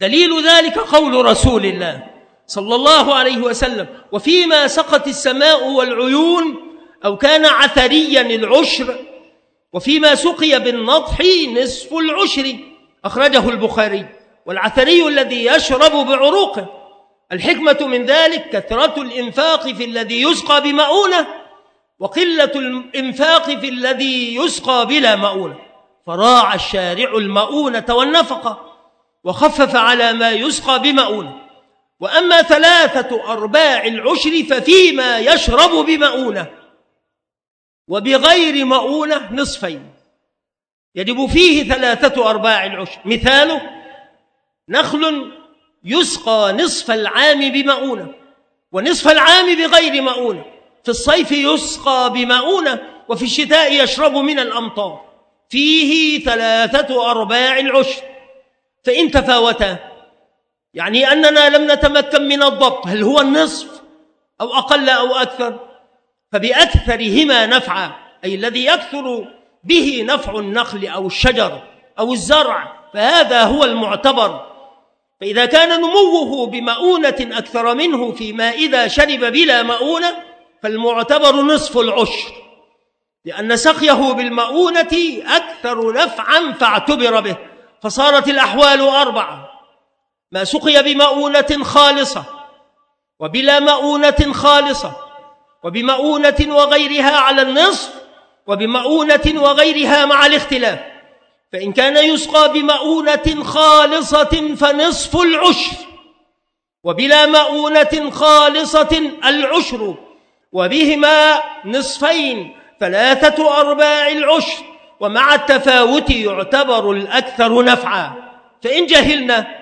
S1: دليل ذلك قول رسول الله صلى الله عليه وسلم: وفيما سقت السماء والعيون أو كان عثريا العشر، وفيما سقي بالنضح نصف العشر. أخرجه البخاري. والعثري الذي يشرب بعروقه. الحكمة من ذلك كثرة الإنفاق في الذي يسقى بمؤونة، وقلة الإنفاق في الذي يسقى بلا مؤونة، فراعى الشارع المؤونة والنفقة وخفف على ما يسقى بمؤونة. وأما 3/4 العشر ففيما يشرب بمؤونة وبغير مؤونة نصفين، يجب فيه 3/4 العشر. مثاله: نخل يسقى نصف العام بمؤونة ونصف العام بغير مؤونة، في الصيف يسقى بمؤونة وفي الشتاء يشرب من الأمطار، فيه 3/4 العشر. فإن تفاوتا، يعني أننا لم نتمكن من الضبط هل هو النصف أو أقل أو أكثر، فبأكثرهما نفعا، أي الذي يكثر به نفع النخل أو الشجر أو الزرع، فهذا هو المعتبر. فإذا كان نموه بمؤونة أكثر منه فيما إذا شرب بلا مؤونة فالمعتبر نصف العشر، لأن سقيه بالمؤونة أكثر نفعا فاعتبر به. فصارت الأحوال 4: ما سقي بمؤونة خالصة، وبلا مؤونة خالصة، وبمؤونة وغيرها على النصف، وبمؤونة وغيرها مع الاختلاف. فإن كان يسقى بمؤونة خالصة فنصف العشر، وبلا مؤونة خالصة العشر، وبهما نصفين 3/4 العشر، ومع التفاوت يعتبر الأكثر نفعا. فإن جهلنا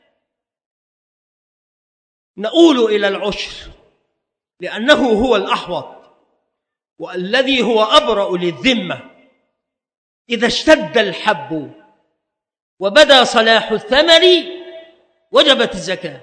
S1: نؤول إلى العشر، لأنه هو الأحوط والذي هو أبرأ للذمة. إذا اشتد الحب وبدا صلاح الثمر وجبت الزكاة.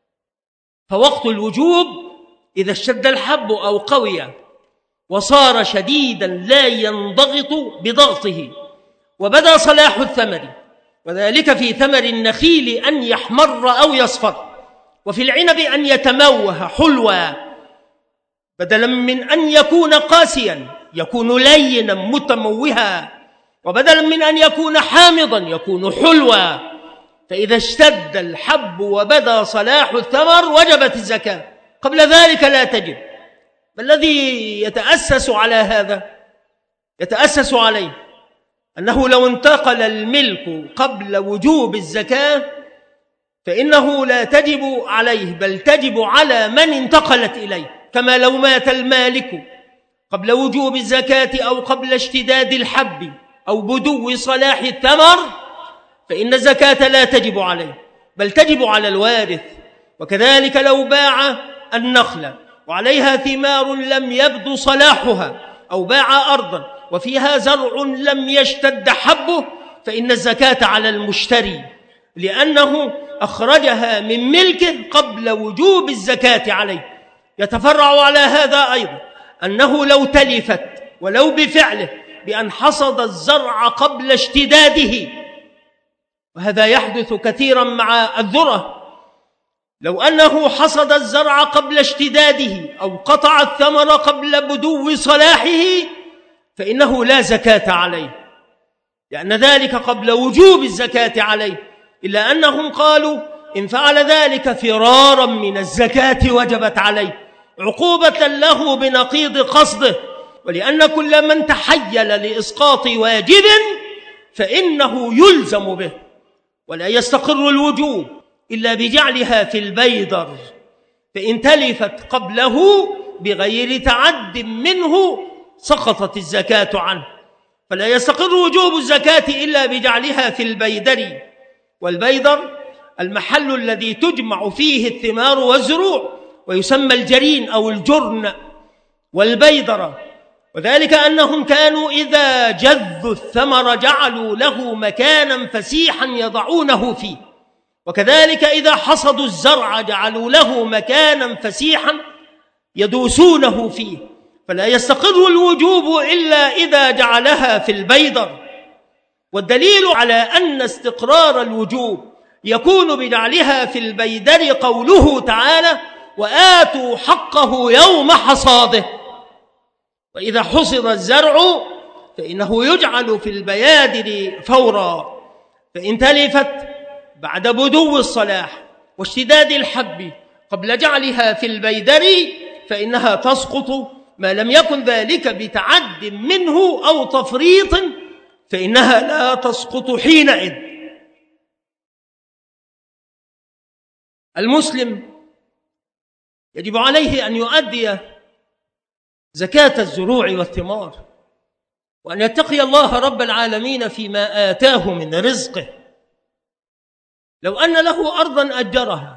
S1: فوقت الوجوب إذا اشتد الحب أو قوي وصار شديدا لا ينضغط بضغطه، وبدا صلاح الثمر، وذلك في ثمر النخيل أن يحمر أو يصفر، وفي العنب أن يتموه حلوا، بدلا من أن يكون قاسيا يكون لينا متموها، وبدلا من أن يكون حامضا يكون حلوا. فإذا اشتد الحب وبدا صلاح الثمر وجبت الزكاة، قبل ذلك لا تجب. ما الذي يتأسس على هذا؟ يتأسس عليه أنه لو انتقل الملك قبل وجوب الزكاة فإنه لا تجب عليه، بل تجب على من انتقلت إليه، كما لو مات المالك قبل وجوب الزكاة أو قبل اشتداد الحب أو بدو صلاح الثمر فإن الزكاة لا تجب عليه، بل تجب على الوارث. وكذلك لو باع النخل وعليها ثمار لم يبدو صلاحها، أو باع أرضا وفيها زرع لم يشتد حبه، فإن الزكاة على المشتري، لأنه أخرجها من ملكه قبل وجوب الزكاة عليه. يتفرع على هذا أيضا أنه لو تلفت ولو بفعله بأن حصد الزرع قبل اشتداده، وهذا يحدث كثيرا مع الذرة، لو أنه حصد الزرع قبل اشتداده أو قطع الثمر قبل بدو صلاحه فإنه لا زكاة عليه، لأن ذلك قبل وجوب الزكاة عليه، إلا أنهم قالوا إن فعل ذلك فرارا من الزكاة وجبت عليه عقوبة له بنقيض قصده، ولأن كل من تحيل لإسقاط واجب فإنه يلزم به، ولا يستقر الوجوب إلا بجعلها في البيدر، فإن تلفت قبله بغير تعد منه سقطت الزكاة عنه، فلا يستقر وجوب الزكاة إلا بجعلها في البيدر. والبيدر المحل الذي تجمع فيه الثمار والزروع، ويسمى الجرين أو الجرن والبيدرة، وذلك أنهم كانوا إذا جذوا الثمر جعلوا له مكانا فسيحا يضعونه فيه، وكذلك إذا حصدوا الزرع جعلوا له مكانا فسيحا يدوسونه فيه، فلا يستقر الوجوب إلا إذا جعلها في البيدر. والدليل على أن استقرار الوجوب يكون بجعلها في البيدر قوله تعالى: وآتوا حقه يوم حصاده. وإذا حصد الزرع فإنه يجعل في البيادر فورا، فإن تلفت بعد بدو الصلاح واشتداد الحب قبل جعلها في البيدر فإنها تسقط، ما لم يكن ذلك بتعد منه أو تفريط فإنها لا تسقط حينئذ. المسلم يجب عليه أن يؤدي زكاة الزروع والثمار، وأن يتقي الله رب العالمين فيما آتاه من رزقه. لو أن له أرضا أجرها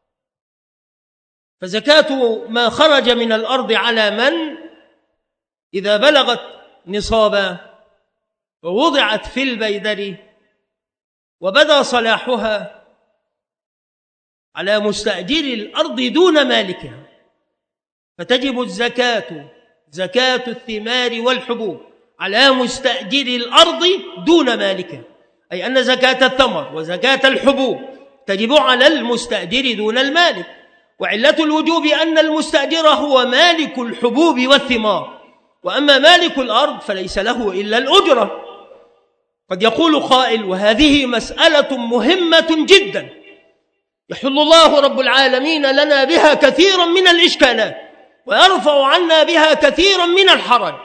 S1: فزكاة ما خرج من الأرض على من إذا بلغت نصابا ووضعت في البيدر وبدا صلاحها على مستأجر الأرض دون مالكها، فتجب الزكاة زكاة الثمار والحبوب على مستأجر الأرض دون مالكها، أي أن زكاة الثمر وزكاة الحبوب تجب على المستأجر دون المالك. وعلة الوجوب أن المستأجر هو مالك الحبوب والثمار، وأما مالك الأرض فليس له إلا الأجرة. قد يقول قائل: وهذه مسألة مهمة جدا يحل الله رب العالمين لنا بها كثيرا من الإشكالات ويرفع عنا بها كثيرا من الحرج.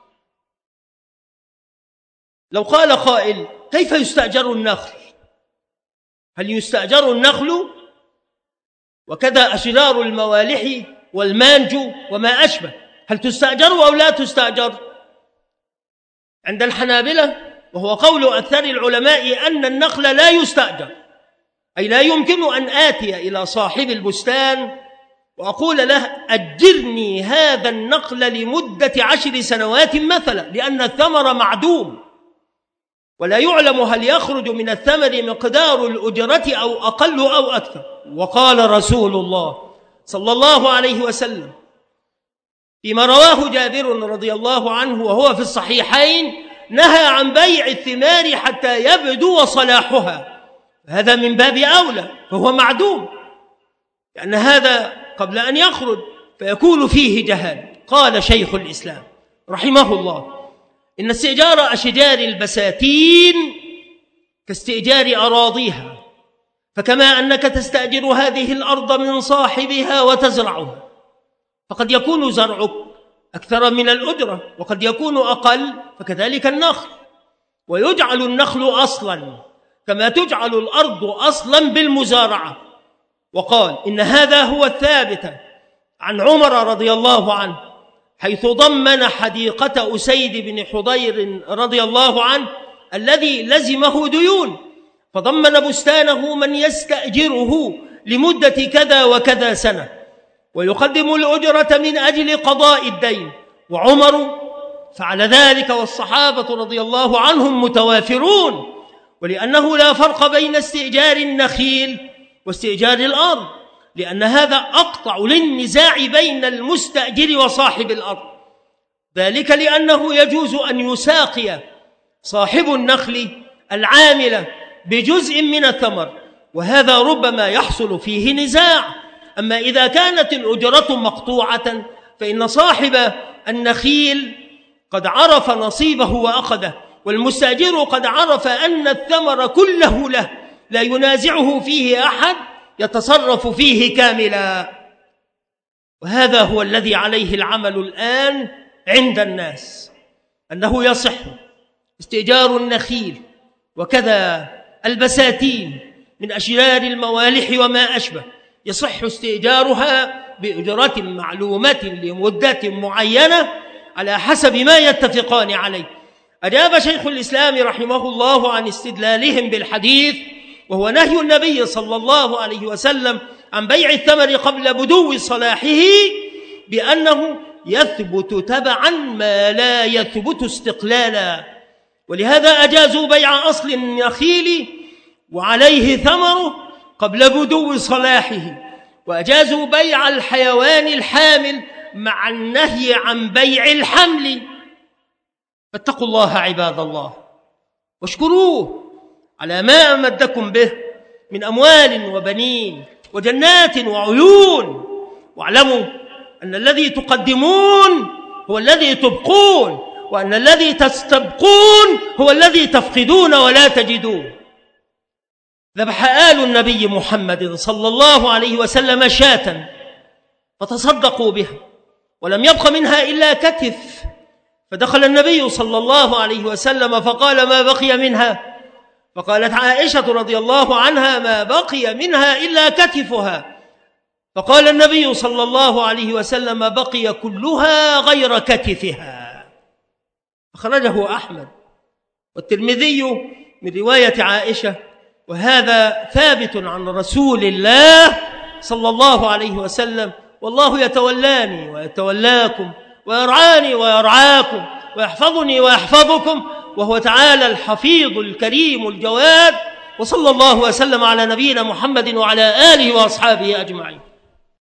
S1: لو قال قائل: كيف يستأجر النخل؟ هل يستأجر النخل وكذا أشجار الموالح والمانجو وما أشبه، هل تستأجر أو لا تستأجر؟ عند الحنابلة، وهو قول أكثر العلماء، أن النخل لا يستأجر، أي لا يمكن أن آتي إلى صاحب البستان وأقول له: أجرني هذا النخل لمدة 10 سنوات مثلا، لأن الثمر معدوم ولا يعلم هل يخرج من الثمر مقدار الأجرة أو أقل أو أكثر. وقال رسول الله صلى الله عليه وسلم فيما رواه جابر رضي الله عنه وهو في الصحيحين: نهى عن بيع الثمار حتى يبدو صلاحها. هذا من باب أولى، فهو معدوم، لأن هذا قبل أن يخرج فيكون فيه جهال. قال شيخ الإسلام رحمه الله: إن استئجار أشجار البساتين كاستئجار أراضيها، فكما أنك تستأجر هذه الأرض من صاحبها وتزرعها، فقد يكون زرعك أكثر من الأجرة وقد يكون أقل، فكذلك النخل. ويجعل النخل أصلا كما تجعل الأرض أصلا بالمزارعة. وقال: إن هذا هو الثابت عن عمر رضي الله عنه، حيث ضمن حديقة أسيد بن حضير رضي الله عنه الذي لزمه ديون، فضمن بستانه من يستأجره لمدة كذا وكذا سنة ويقدم الأجرة من أجل قضاء الدين. وعمر فعل ذلك، والصحابة رضي الله عنهم متوافرون، ولأنه لا فرق بين استئجار النخيل واستئجار الأرض، لأن هذا أقطع للنزاع بين المستأجر وصاحب الأرض، ذلك لأنه يجوز أن يساقي صاحب النخل العامل بجزء من الثمر، وهذا ربما يحصل فيه نزاع. أما إذا كانت الأجرة مقطوعة فإن صاحب النخيل قد عرف نصيبه وأخذه، والمستأجر قد عرف أن الثمر كله له، لا ينازعه فيه أحد، يتصرف فيه كاملا. وهذا هو الذي عليه العمل الآن عند الناس، أنه يصح استئجار النخيل وكذا البساتين من أشجار الموالح وما أشبه، يصح استئجارها بأجرة معلومة لمدة معينة على حسب ما يتفقان عليه. أجاب شيخ الإسلام رحمه الله عن استدلالهم بالحديث، وهو نهي النبي صلى الله عليه وسلم عن بيع الثمر قبل بدو صلاحه، بأنه يثبت تبعا ما لا يثبت استقلالا، ولهذا أجازوا بيع أصل النخيل وعليه ثمره قبل بدو صلاحه، وأجازوا بيع الحيوان الحامل مع النهي عن بيع الحمل. فاتقوا الله عباد الله واشكروه على ما أمدكم به من أموال وبنين وجنات وعيون، واعلموا أن الذي تقدمون هو الذي تبقون، وأن الذي تستبقون هو الذي تفقدون ولا تجدون. ذبح آل النبي محمد صلى الله عليه وسلم شاة فتصدقوا بها، ولم يبق منها إلا كتف، فدخل النبي صلى الله عليه وسلم فقال: ما بقي منها؟ فقالت عائشة رضي الله عنها: ما بقي منها إلا كتفها. فقال النبي صلى الله عليه وسلم: ما بقي كلها غير كتفها. أخرجه أحمد والترمذي من رواية عائشة، وهذا ثابت عن رسول الله صلى الله عليه وسلم. والله يتولاني ويتولاكم ويرعاني ويرعاكم ويحفظني ويحفظكم، وهو تعالى الحفيظ الكريم الجواد. وصلى الله وسلم على نبينا محمد وعلى آله وأصحابه أجمعين.